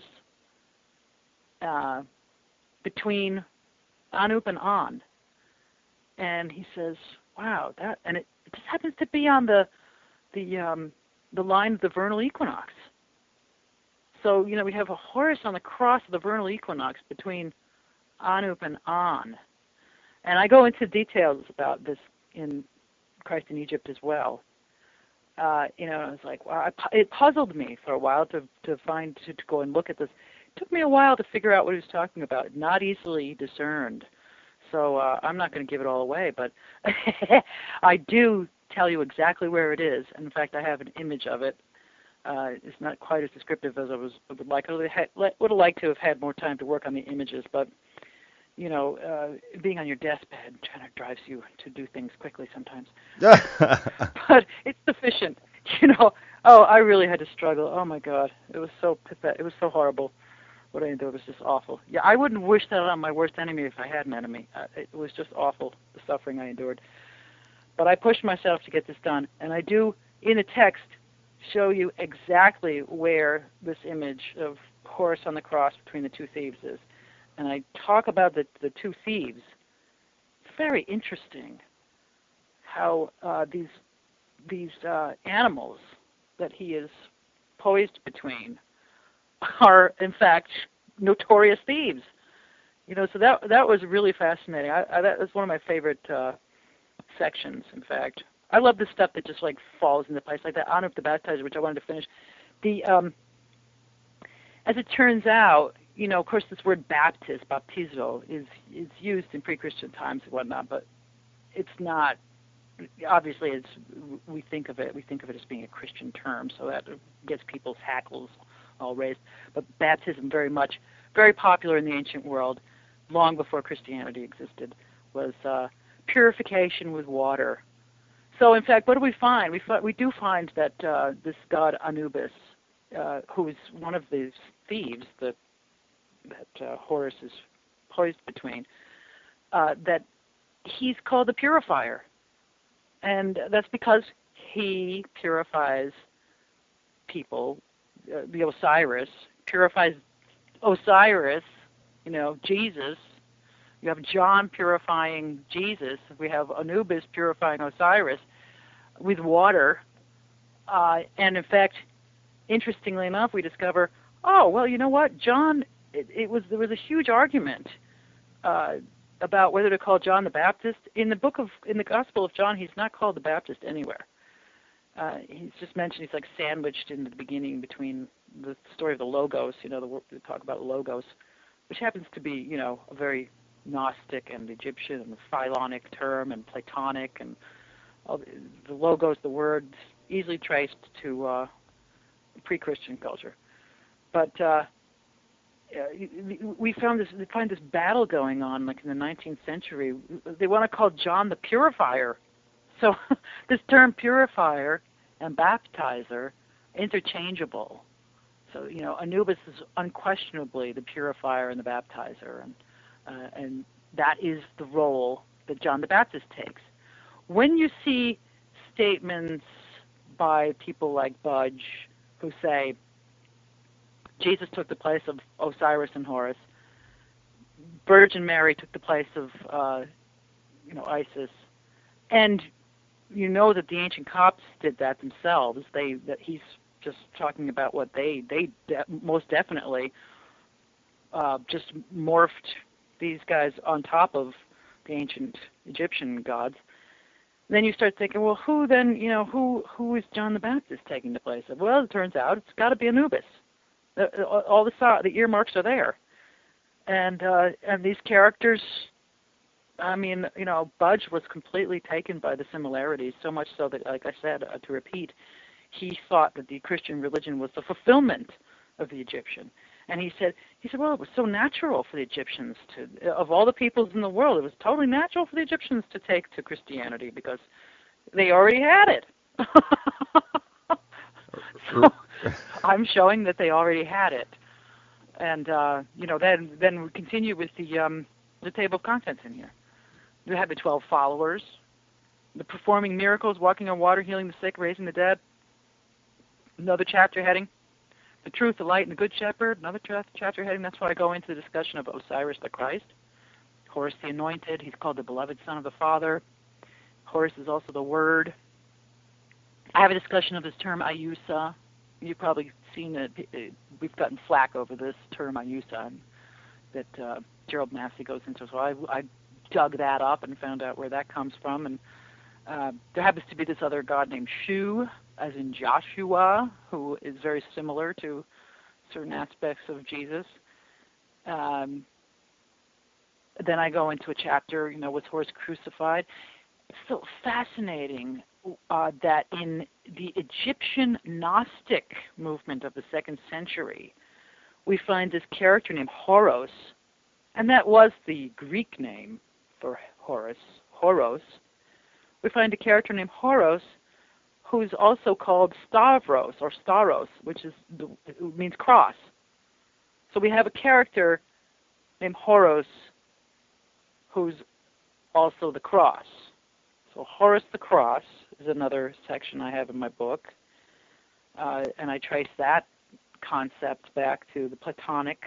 between Anup and An, and he says, "Wow, that!" And it just happens to be on the line of the vernal equinox. So we have a Horus on the cross of the vernal equinox between Anup and An, and I go into details about this in Christ in Egypt as well. I was like, wow, it puzzled me for a while to go and look at this. It took me a while to figure out what he was talking about. Not easily discerned. So I'm not going to give it all away, but I do tell you exactly where it is. And in fact, I have an image of it. It's not quite as descriptive as I would like. I would have liked to have had more time to work on the images, but being on your deathbed kind of drives you to do things quickly sometimes. But it's sufficient. I really had to struggle. Oh my God, it was so pathetic. It was so horrible. What I endured was just awful. Yeah, I wouldn't wish that on my worst enemy if I had an enemy. It was just awful, the suffering I endured. But I pushed myself to get this done, and I do, in the text, show you exactly where this image of Horus on the cross between the two thieves is. And I talk about the two thieves. Very interesting how these animals that he is poised between are, in fact, notorious thieves. So that was really fascinating. That was one of my favorite sections, in fact. I love the stuff that just like falls into place, like that Anup the Baptizer, which I wanted to finish. As it turns out, of course, this word baptizo, is used in pre-Christian times and whatnot, but it's not. Obviously, we think of it as being a Christian term, so that gets people's hackles all raised. But baptism, very popular in the ancient world, long before Christianity existed, was purification with water. So, in fact, what do we find? We do find that this god Anubis, who is one of these thieves that Horus is poised between, that he's called the purifier. And that's because he purifies people. The Osiris purifies Osiris, Jesus. You have John purifying Jesus. We have Anubis purifying Osiris with water. And in fact, interestingly enough, we discover, you know what? John, there was a huge argument about whether to call John the Baptist. In the Gospel of John, he's not called the Baptist anywhere. He's just mentioned he's like sandwiched in the beginning between the story of the Logos, we talk about Logos, which happens to be, a very Gnostic and Egyptian and Philonic term and Platonic, and all the Logos, the word, easily traced to pre-Christian culture. But we find this battle going on, like in the 19th century. They want to call John the Purifier. So this term purifier and baptizer, interchangeable. So, Anubis is unquestionably the purifier and the baptizer, and that is the role that John the Baptist takes. When you see statements by people like Budge who say, Jesus took the place of Osiris and Horus. Virgin Mary took the place of, Isis. And you know that the ancient Copts did that themselves. That he's just talking about what they most definitely just morphed these guys on top of the ancient Egyptian gods. Then you start thinking, well, who is John the Baptist taking the place of? Well, it turns out it's got to be Anubis. All the earmarks are there, and these characters. I mean, Budge was completely taken by the similarities, so much so that, like I said, to repeat, he thought that the Christian religion was the fulfillment of the Egyptian. And he said, well, it was so natural for the Egyptians of all the peoples in the world, it was totally natural for the Egyptians to take to Christianity because they already had it. So I'm showing that they already had it. And, then we continue with the table of contents in here. You have the 12 followers, the performing miracles, walking on water, healing the sick, raising the dead. Another chapter heading, the truth, the light, and the good shepherd. Another chapter heading. That's why I go into the discussion of Osiris the Christ. Horus the Anointed. He's called the beloved Son of the Father. Horus is also the Word. I have a discussion of this term Ayusa. You've probably seen it. We've gotten flack over this term Ayusa that Gerald Massey goes into. So I dug that up and found out where that comes from. And there happens to be this other god named Shu, as in Joshua, who is very similar to certain aspects of Jesus. Then I go into a chapter, was Horus crucified? It's so fascinating that in the Egyptian Gnostic movement of the 2nd century, we find this character named Horos, and that was the Greek name for Horus, Horos. We find a character named Horos who's also called Stavros or Staros, which means cross. So we have a character named Horos who's also the cross. So Horus the Cross is another section I have in my book, and I trace that concept back to the Platonic.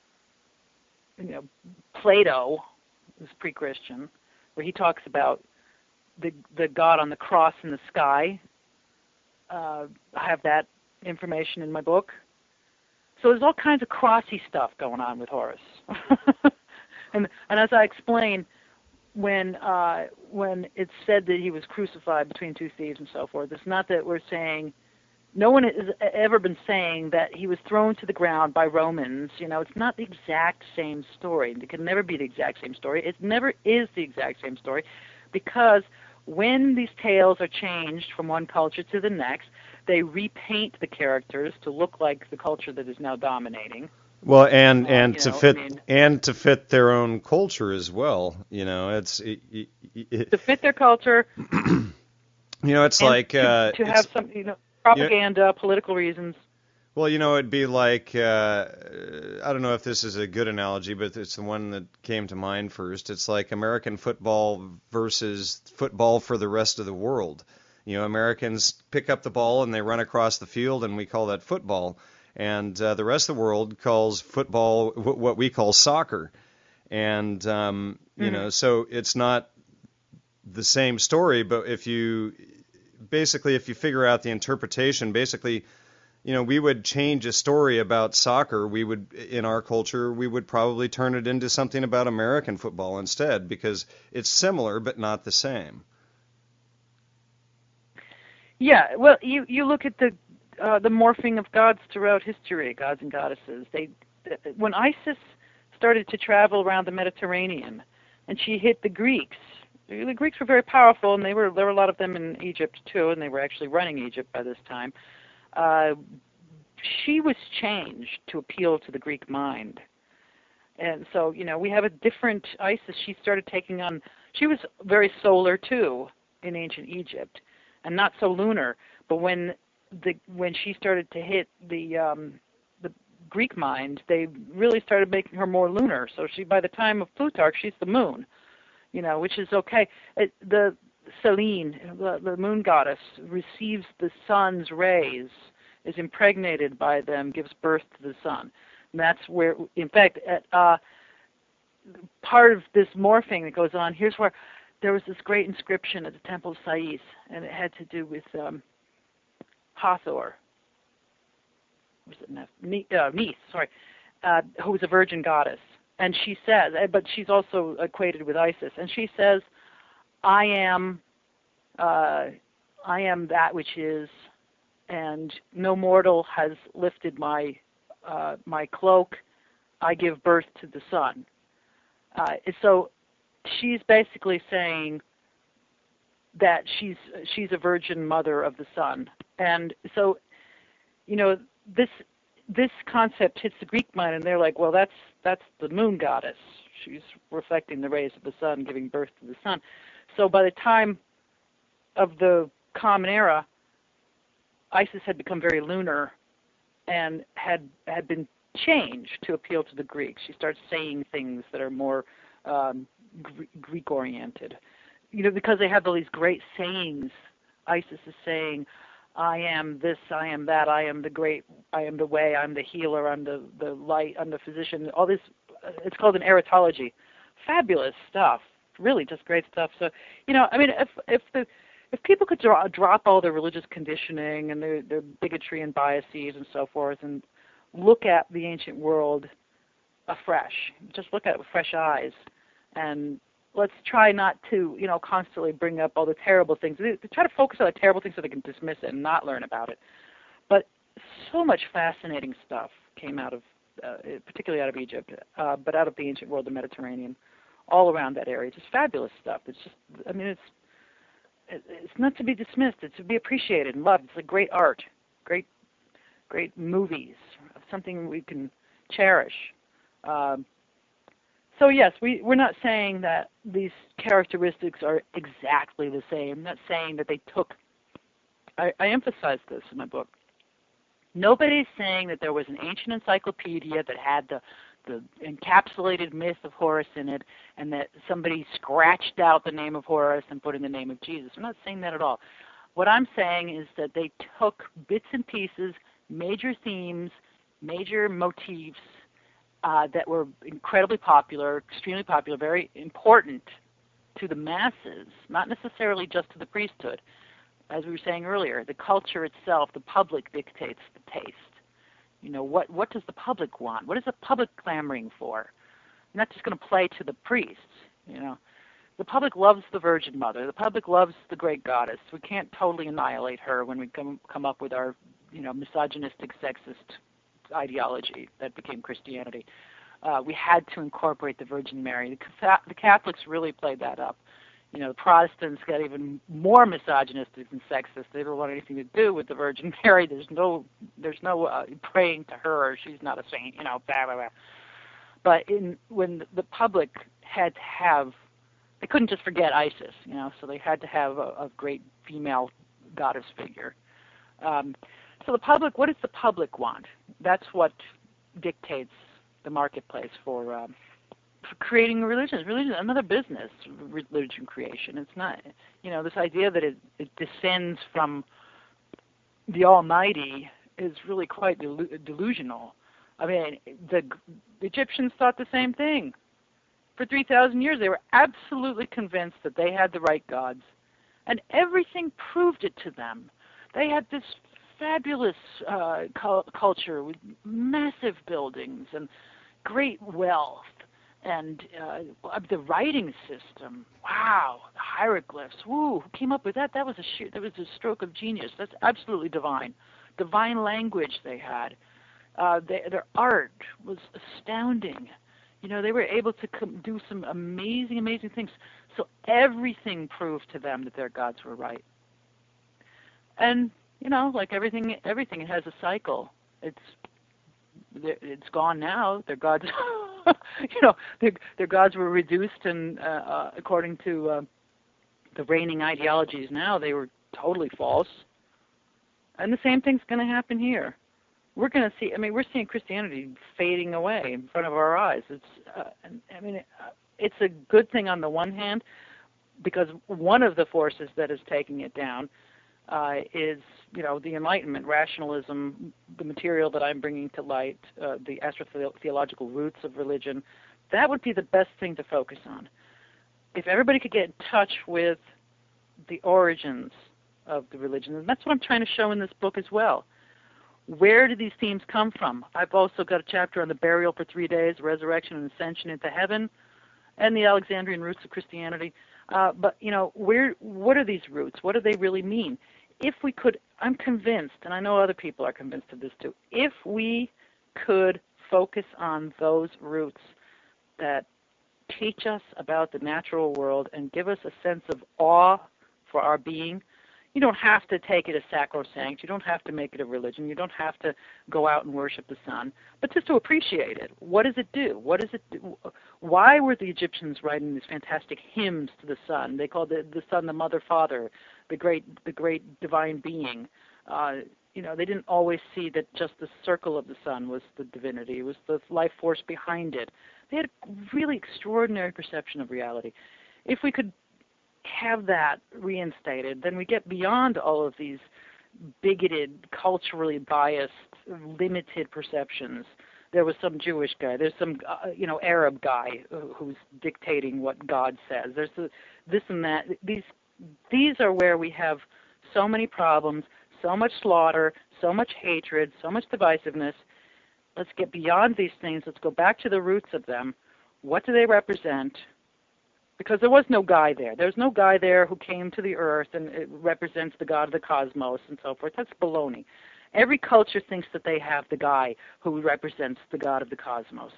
Plato was pre-Christian, where he talks about the God on the cross in the sky. I have that information in my book. So there's all kinds of crossy stuff going on with Horus. and as I explain, when it's said that he was crucified between two thieves and so forth, it's not that we're saying, no one has ever been saying that he was thrown to the ground by Romans. It's not the exact same story. It can never be the exact same story. It never is the exact same story, because when these tales are changed from one culture to the next, they repaint the characters to look like the culture that is now dominating. Well, and to fit their own culture as well. To fit their culture. It's like to have some propaganda, political reasons. Well, it'd be like, I don't know if this is a good analogy, but it's the one that came to mind first. It's like American football versus football for the rest of the world. Americans pick up the ball and they run across the field, and we call that football. And the rest of the world calls football what we call soccer. And, so it's not the same story, but if you figure out the interpretation, we would change a story about soccer. In our culture, we would probably turn it into something about American football instead, because it's similar but not the same. Yeah, well, you look at the morphing of gods throughout history, gods and goddesses. When Isis started to travel around the Mediterranean, and she hit the Greeks were very powerful, and there were a lot of them in Egypt too, and they were actually running Egypt by this time. She was changed to appeal to the Greek mind. And so, we have a different Isis. She started taking on, she was very solar too in ancient Egypt, and not so lunar. But when she started to hit the Greek mind, they really started making her more lunar. So by the time of Plutarch, she's the moon, which is okay. The Selene, the moon goddess, receives the sun's rays is impregnated by them, gives birth to the sun. And that's where, in fact, part of this morphing that goes on, here's where there was this great inscription at the Temple of Sais, and it had to do with Hathor. Was it Neith, who was a virgin goddess. And she says, but she's also equated with Isis, and she says, I am that which is, and no mortal has lifted my cloak. I give birth to the sun. So she's basically saying that she's a virgin mother of the sun. And so, this concept hits the Greek mind, and they're like, well, that's the moon goddess. She's reflecting the rays of the sun, giving birth to the sun. So by the time of the Common Era, Isis had become very lunar and had been changed to appeal to the Greeks. She starts saying things that are more Greek-oriented. Because they have all these great sayings. Isis is saying, I am this, I am that, I am the great, I am the way, I'm the healer, I'm the light, I'm the physician. All this, it's called an eritology. Fabulous stuff. Really just great stuff. So, if people could drop all their religious conditioning and their bigotry and biases and so forth and look at the ancient world afresh, just look at it with fresh eyes, and let's try not to, constantly bring up all the terrible things. They try to focus on the terrible things so they can dismiss it and not learn about it. But so much fascinating stuff came out of, particularly out of Egypt, but out of the ancient world, the Mediterranean, all around that area. Just fabulous stuff. It's just, it's not to be dismissed. It's to be appreciated and loved. It's like great art, great movies, something we can cherish. So yes, we're not saying that these characteristics are exactly the same. I'm not saying that they took, I emphasize this in my book. Nobody's saying that there was an ancient encyclopedia that had the encapsulated myth of Horus in it, and that somebody scratched out the name of Horus and put in the name of Jesus. I'm not saying that at all. What I'm saying is that they took bits and pieces, major themes, major motifs, that were incredibly popular, extremely popular, very important to the masses, not necessarily just to the priesthood. As we were saying earlier, the culture itself, the public dictates the taste. What does the public want? What is the public clamoring for? You're not just going to play to the priests. The public loves the Virgin Mother. The public loves the great goddess. We can't totally annihilate her when we come up with our, misogynistic, sexist ideology that became Christianity. We had to incorporate the Virgin Mary. The Catholics really played that up. The Protestants got even more misogynistic and sexist. They don't want anything to do with the Virgin Mary. There's no praying to her. She's not a saint. Blah blah blah. But when the public had to have, they couldn't just forget Isis. So they had to have a great female goddess figure. So the public, what does the public want? That's what dictates the marketplace for creating religion. Religion, another business, religion creation. It's not, this idea that it descends from the Almighty is really quite delusional. The Egyptians thought the same thing. For 3,000 years, they were absolutely convinced that they had the right gods, and everything proved it to them. They had this fabulous culture with massive buildings and great wealth, and the writing system. Wow, the hieroglyphs. Woo, who came up with that? That was a stroke of genius. That's absolutely divine. Divine language they had. Their art was astounding. They were able to do some amazing, amazing things. So everything proved to them that their gods were right. And like everything, it has a cycle. It's gone now. Their gods, their gods were reduced, and according to the reigning ideologies now, they were totally false. And the same thing's going to happen here. We're going to see. We're seeing Christianity fading away in front of our eyes. It's a good thing on the one hand, because one of the forces that is taking it down is, the Enlightenment, rationalism, the material that I'm bringing to light, the astrotheological roots of religion. That would be the best thing to focus on. If everybody could get in touch with the origins of the religion, and that's what I'm trying to show in this book as well. Where do these themes come from? I've also got a chapter on the burial for 3 days, resurrection and ascension into heaven, and the Alexandrian roots of Christianity. But what are these roots? What do they really mean? If we could, I'm convinced, and I know other people are convinced of this too, if we could focus on those roots that teach us about the natural world and give us a sense of awe for our being. You don't have to take it as sacrosanct. You don't have to make it a religion. You don't have to go out and worship the sun, but just to appreciate it. What does it do? What does it do? Why were the Egyptians writing these fantastic hymns to the sun? They called the sun the mother, father, the great divine being. They didn't always see that just the circle of the sun was the divinity. It was the life force behind it. They had a really extraordinary perception of reality. If we could have that reinstated, then we get beyond all of these bigoted, culturally biased, limited perceptions. There was some Jewish guy. There's some, Arab guy who's dictating what God says. There's this and that. These are where we have so many problems, so much slaughter, so much hatred, so much divisiveness. Let's get beyond these things. Let's go back to the roots of them. What do they represent? Because there was no guy there. There's no guy there who came to the earth and it represents the God of the cosmos and so forth. That's baloney. Every culture thinks that they have the guy who represents the God of the cosmos.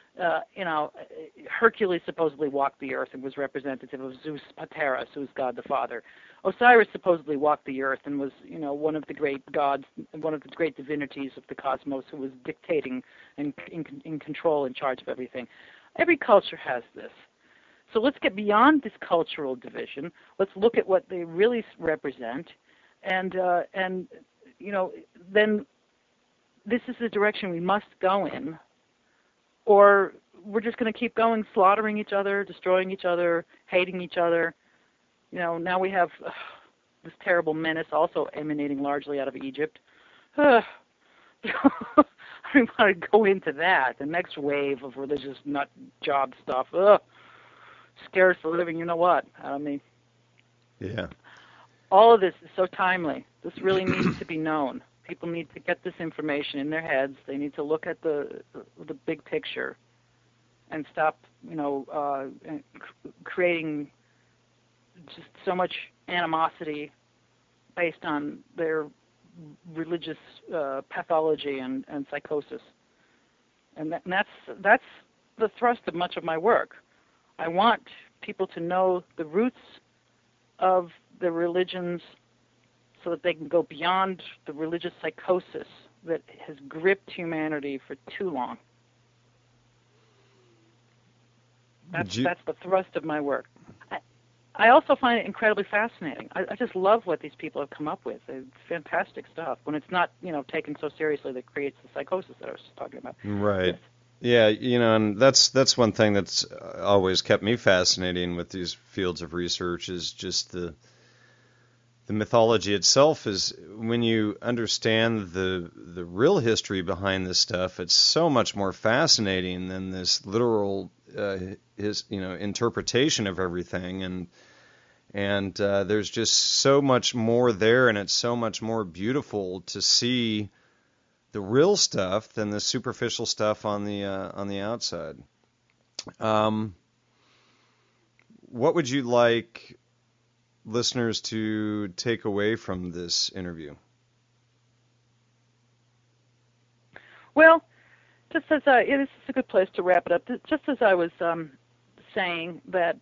Hercules supposedly walked the earth and was representative of Zeus Pateros, who is God the Father. Osiris supposedly walked the earth and was, one of the great gods, one of the great divinities of the cosmos, who was dictating and in control, in charge of everything. Every culture has this. So let's get beyond this cultural division. Let's look at what they really represent, and then this is the direction we must go in, or we're just going to keep going, slaughtering each other, destroying each other, hating each other. Now we have this terrible menace also emanating largely out of Egypt. I don't want to go into that. The next wave of religious nut job stuff. Scares the living, you know what? Yeah. All of this is so timely. This really needs to be known. People need to get this information in their heads. They need to look at the big picture and stop, creating just so much animosity based on their religious pathology and psychosis. And that's the thrust of much of my work. I want people to know the roots of the religions so that they can go beyond the religious psychosis that has gripped humanity for too long. That's the thrust of my work. I also find it incredibly fascinating. I just love what these people have come up with. It's fantastic stuff. When it's not, taken so seriously that creates the psychosis that I was talking about. Right. Yeah, and that's one thing that's always kept me fascinating with these fields of research is just the mythology itself. Is when you understand the real history behind this stuff, it's so much more fascinating than this literal interpretation of everything, and there's just so much more there, and it's so much more beautiful to see the real stuff than the superficial stuff on the outside. What would you like listeners to take away from this interview? Well, just as this is a good place to wrap it up. Just as I was saying that,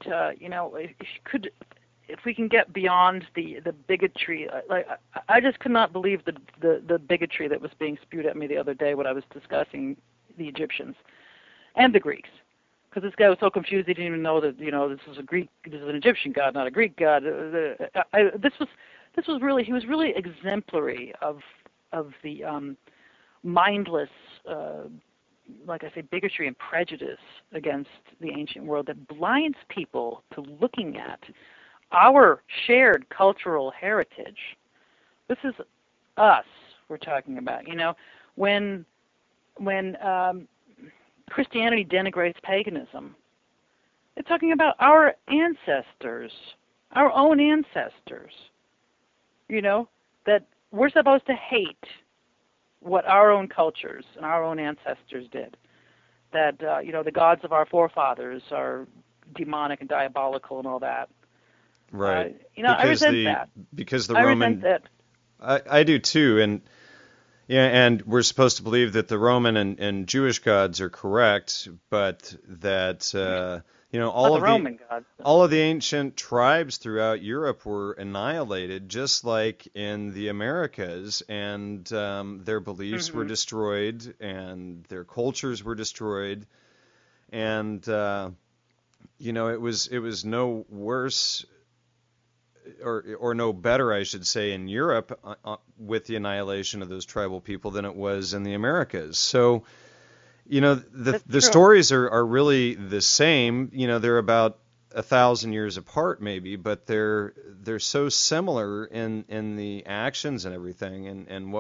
if we can get beyond the bigotry, I just could not believe the bigotry that was being spewed at me the other day when I was discussing the Egyptians and the Greeks, because this guy was so confused he didn't even know that this is an Egyptian god, not a Greek god. This was really, he was really exemplary of the mindless, like I say, bigotry and prejudice against the ancient world that blinds people to looking at our shared cultural heritage This is us we're talking about. When Christianity denigrates paganism, they're talking about our ancestors, our own ancestors. That we're supposed to hate what our own cultures and our own ancestors did. That, the gods of our forefathers are demonic and diabolical and all that. Right. I resent that. Because the I Roman... resent that. I do too, and we're supposed to believe that the Roman and Jewish gods are correct, but that all of the ancient tribes throughout Europe were annihilated, just like in the Americas, and their beliefs were destroyed, and their cultures were destroyed, and it was no worse. Or no better, I should say, in Europe with the of those tribal people than it was in the Americas. So, the stories are really the same. They're about 1,000 years apart, maybe, but they're so similar in the actions and everything, and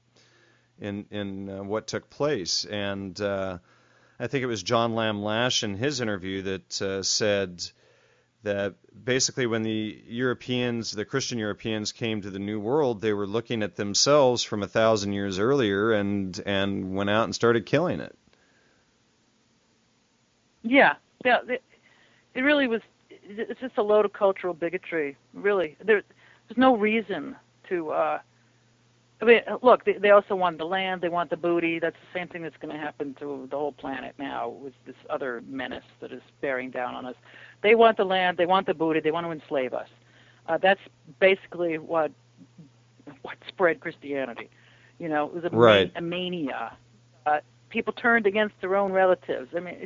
what took place. And I think it was John Lamb Lash in his interview that said that basically when the Christian Europeans came to the New World, they were looking at themselves from 1,000 years earlier and went out and started killing it. Yeah. It really was. It's just a load of cultural bigotry. Really, there's no reason to. Look, they also want the land. They want the booty. That's the same thing that's going to happen to the whole planet now with this other menace that is bearing down on us. They want the land. They want the booty. They want to enslave us. That's basically what spread Christianity. It was a mania. People turned against their own relatives. I mean,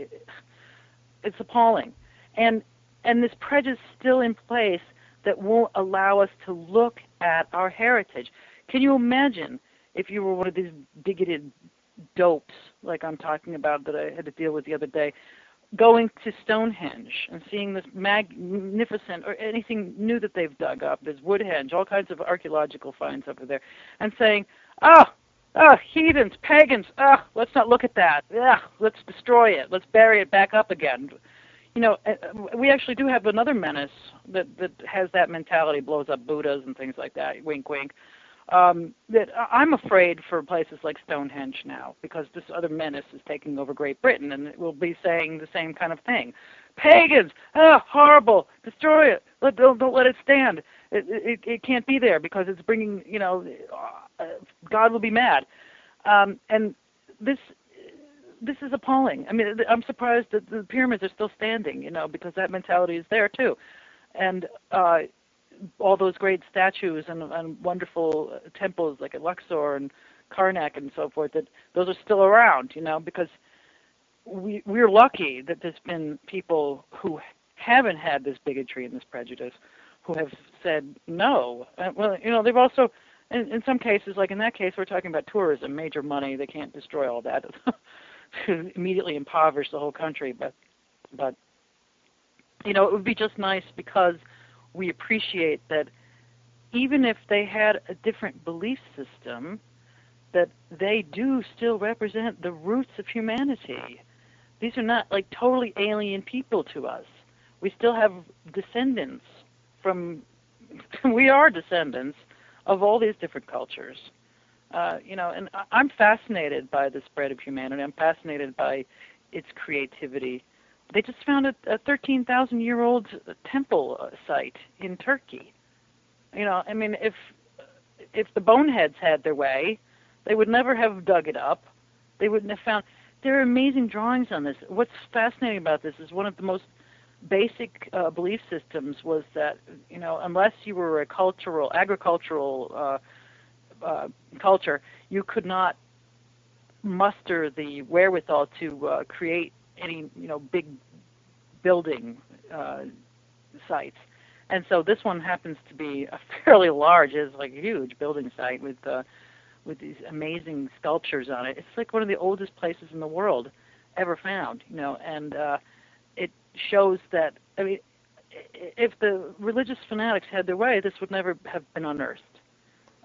it's appalling, and this prejudice still in place that won't allow us to look at our heritage. Can you imagine if you were one of these bigoted dopes like I'm talking about that I had to deal with the other day, going to Stonehenge and seeing this magnificent, or anything new that they've dug up, there's Woodhenge, all kinds of archaeological finds over there, and saying, heathens, pagans, let's not look at that, let's destroy it, let's bury it back up again. We actually do have another menace that has that mentality, blows up Buddhas and things like that, wink, wink. That I'm afraid for places like Stonehenge now, because this other menace is taking over Great Britain, and it will be saying the same kind of thing. Pagans, horrible, destroy it, don't let it stand. It can't be there because it's bringing, God will be mad. And this is appalling. I mean, I'm surprised that the pyramids are still standing, because that mentality is there too. And all those great statues and wonderful temples like at Luxor and Karnak and so forth, that those are still around, because we're lucky that there's been people who haven't had this bigotry and this prejudice, who have said no. They've also, in some cases, like in that case, we're talking about tourism, major money. They can't destroy all that to immediately impoverish the whole country. But it would be just nice, because we appreciate that even if they had a different belief system, that they do still represent the roots of humanity. These are not like totally alien people to us. We still have descendants we are descendants of all these different cultures. And I'm fascinated by the spread of humanity. I'm fascinated by its creativity. They just found a 13,000-year-old temple site in Turkey. If the boneheads had their way, they would never have dug it up. They wouldn't have found. There are amazing drawings on this. What's fascinating about this is one of the most basic belief systems was that, unless you were a agricultural culture, you could not muster the wherewithal to create any big building sites. And so this one happens to be a fairly large, it's like a huge building site with these amazing sculptures on it. It's like one of the oldest places in the world ever found, and it shows that, if the religious fanatics had their way, this would never have been unearthed.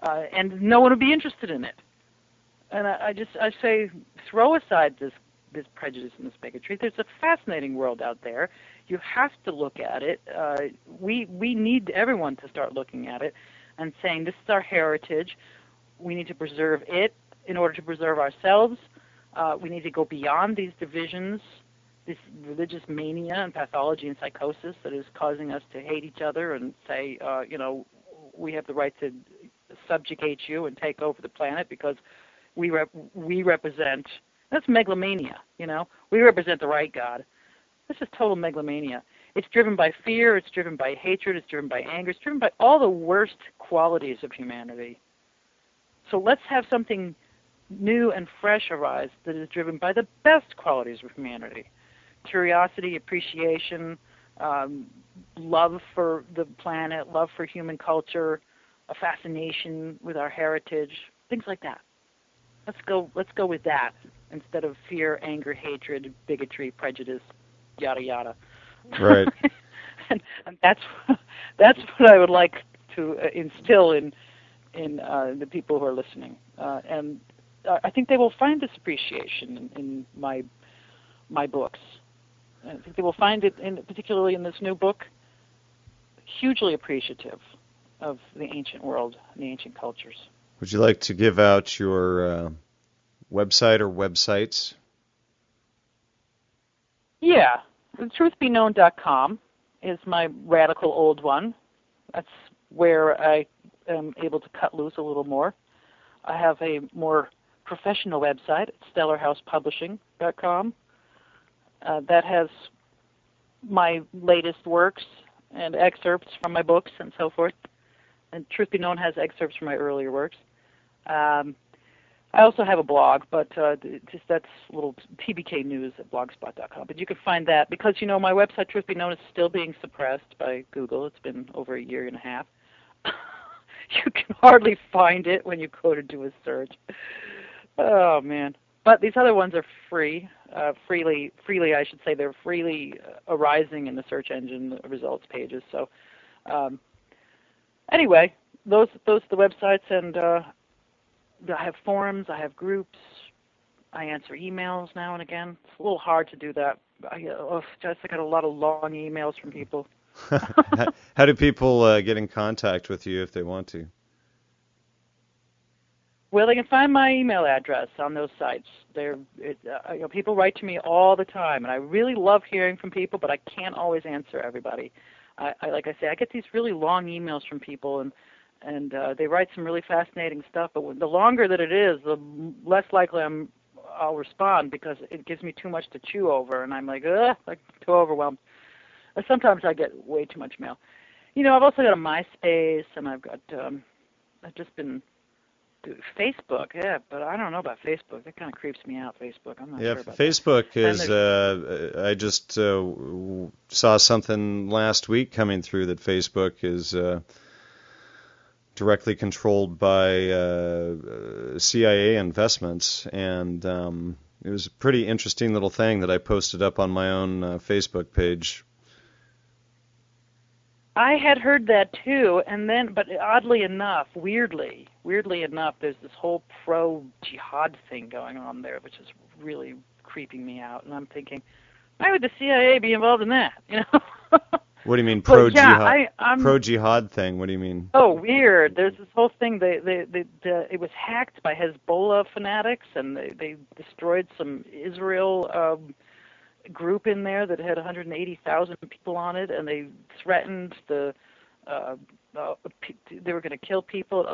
and no one would be interested in it. And I say, throw aside this prejudice and this bigotry. There's a fascinating world out there. You have to look at it. We need everyone to start looking at it and saying, this is our heritage. We need to preserve it in order to preserve ourselves. We need to go beyond these divisions, this religious mania and pathology and psychosis that is causing us to hate each other and say, we have the right to subjugate you and take over the planet because we represent, that's megalomania, we represent the right God. This is total megalomania. It's driven by fear, it's driven by hatred, it's driven by anger, it's driven by all the worst qualities of humanity. So let's have something new and fresh arise that is driven by the best qualities of humanity. Curiosity, appreciation, love for the planet, love for human culture, a fascination with our heritage, things like that. Let's go with that instead of fear, anger, hatred, bigotry, prejudice, yada yada. Right. and that's what I would like to instill in the people who are listening. And I think they will find this appreciation in my books. I think they will find it, particularly in this new book, hugely appreciative of the ancient world and the ancient cultures. Would you like to give out your website or websites? Yeah. Truthbeknown.com is my radical old one. That's where I am able to cut loose a little more. I have a more professional website at StellarHousePublishing.com. That has my latest works and excerpts from my books and so forth. And Truth Be Known has excerpts from my earlier works. I also have a blog, but that's a little TBK News at blogspot.com. But you can find that because, my website, Truth Be Known, is still being suppressed by Google. It's been over a year and a half. You can hardly find it when you go to do a search. Oh, man. But these other ones are free, freely, I should say. They're freely arising in the search engine results pages. So anyway, those are the websites, and I have forums, I have groups, I answer emails now and again. It's a little hard to do that. I got a lot of long emails from people. How do people get in contact with you if they want to? Well, they can find my email address on those sites. People write to me all the time, and I really love hearing from people, but I can't always answer everybody. Like I say, I get these really long emails from people, and they write some really fascinating stuff. But the longer that it is, the less likely I'll respond because it gives me too much to chew over, and I'm like too overwhelmed. Sometimes I get way too much mail. I've also got a MySpace, and I've just been Facebook, yeah, but I don't know about Facebook. That kind of creeps me out, Facebook. I'm not sure about Facebook that. is, I just saw something last week coming through that Facebook is directly controlled by CIA investments, and it was a pretty interesting little thing that I posted up on my own Facebook page. I had heard that too, but oddly enough, weirdly enough, there's this whole pro-jihad thing going on there, which is really creeping me out. And I'm thinking, why would the CIA be involved in that? What do you mean pro-jihad? Yeah, pro-jihad thing? What do you mean? Oh, weird. There's this whole thing. It was hacked by Hezbollah fanatics, and they destroyed some Israel group in there that had 180,000 people on it, and they threatened they were going to kill people.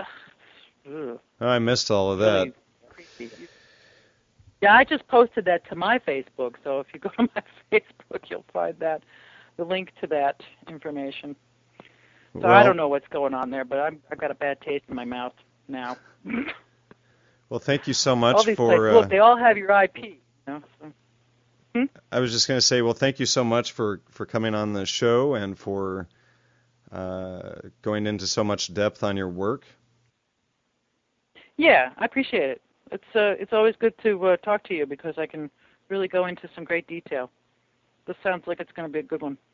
I missed all of that. Creepy. Yeah, I just posted that to my Facebook, so if you go to my Facebook, you'll find the link to that information. So well, I don't know what's going on there, but I've got a bad taste in my mouth now. Well, thank you so much all these for... places, look, they all have your IP, so. I was just going to say, well, thank you so much for coming on the show and for going into so much depth on your work. Yeah, I appreciate it. It's always good to talk to you because I can really go into some great detail. This sounds like it's going to be a good one.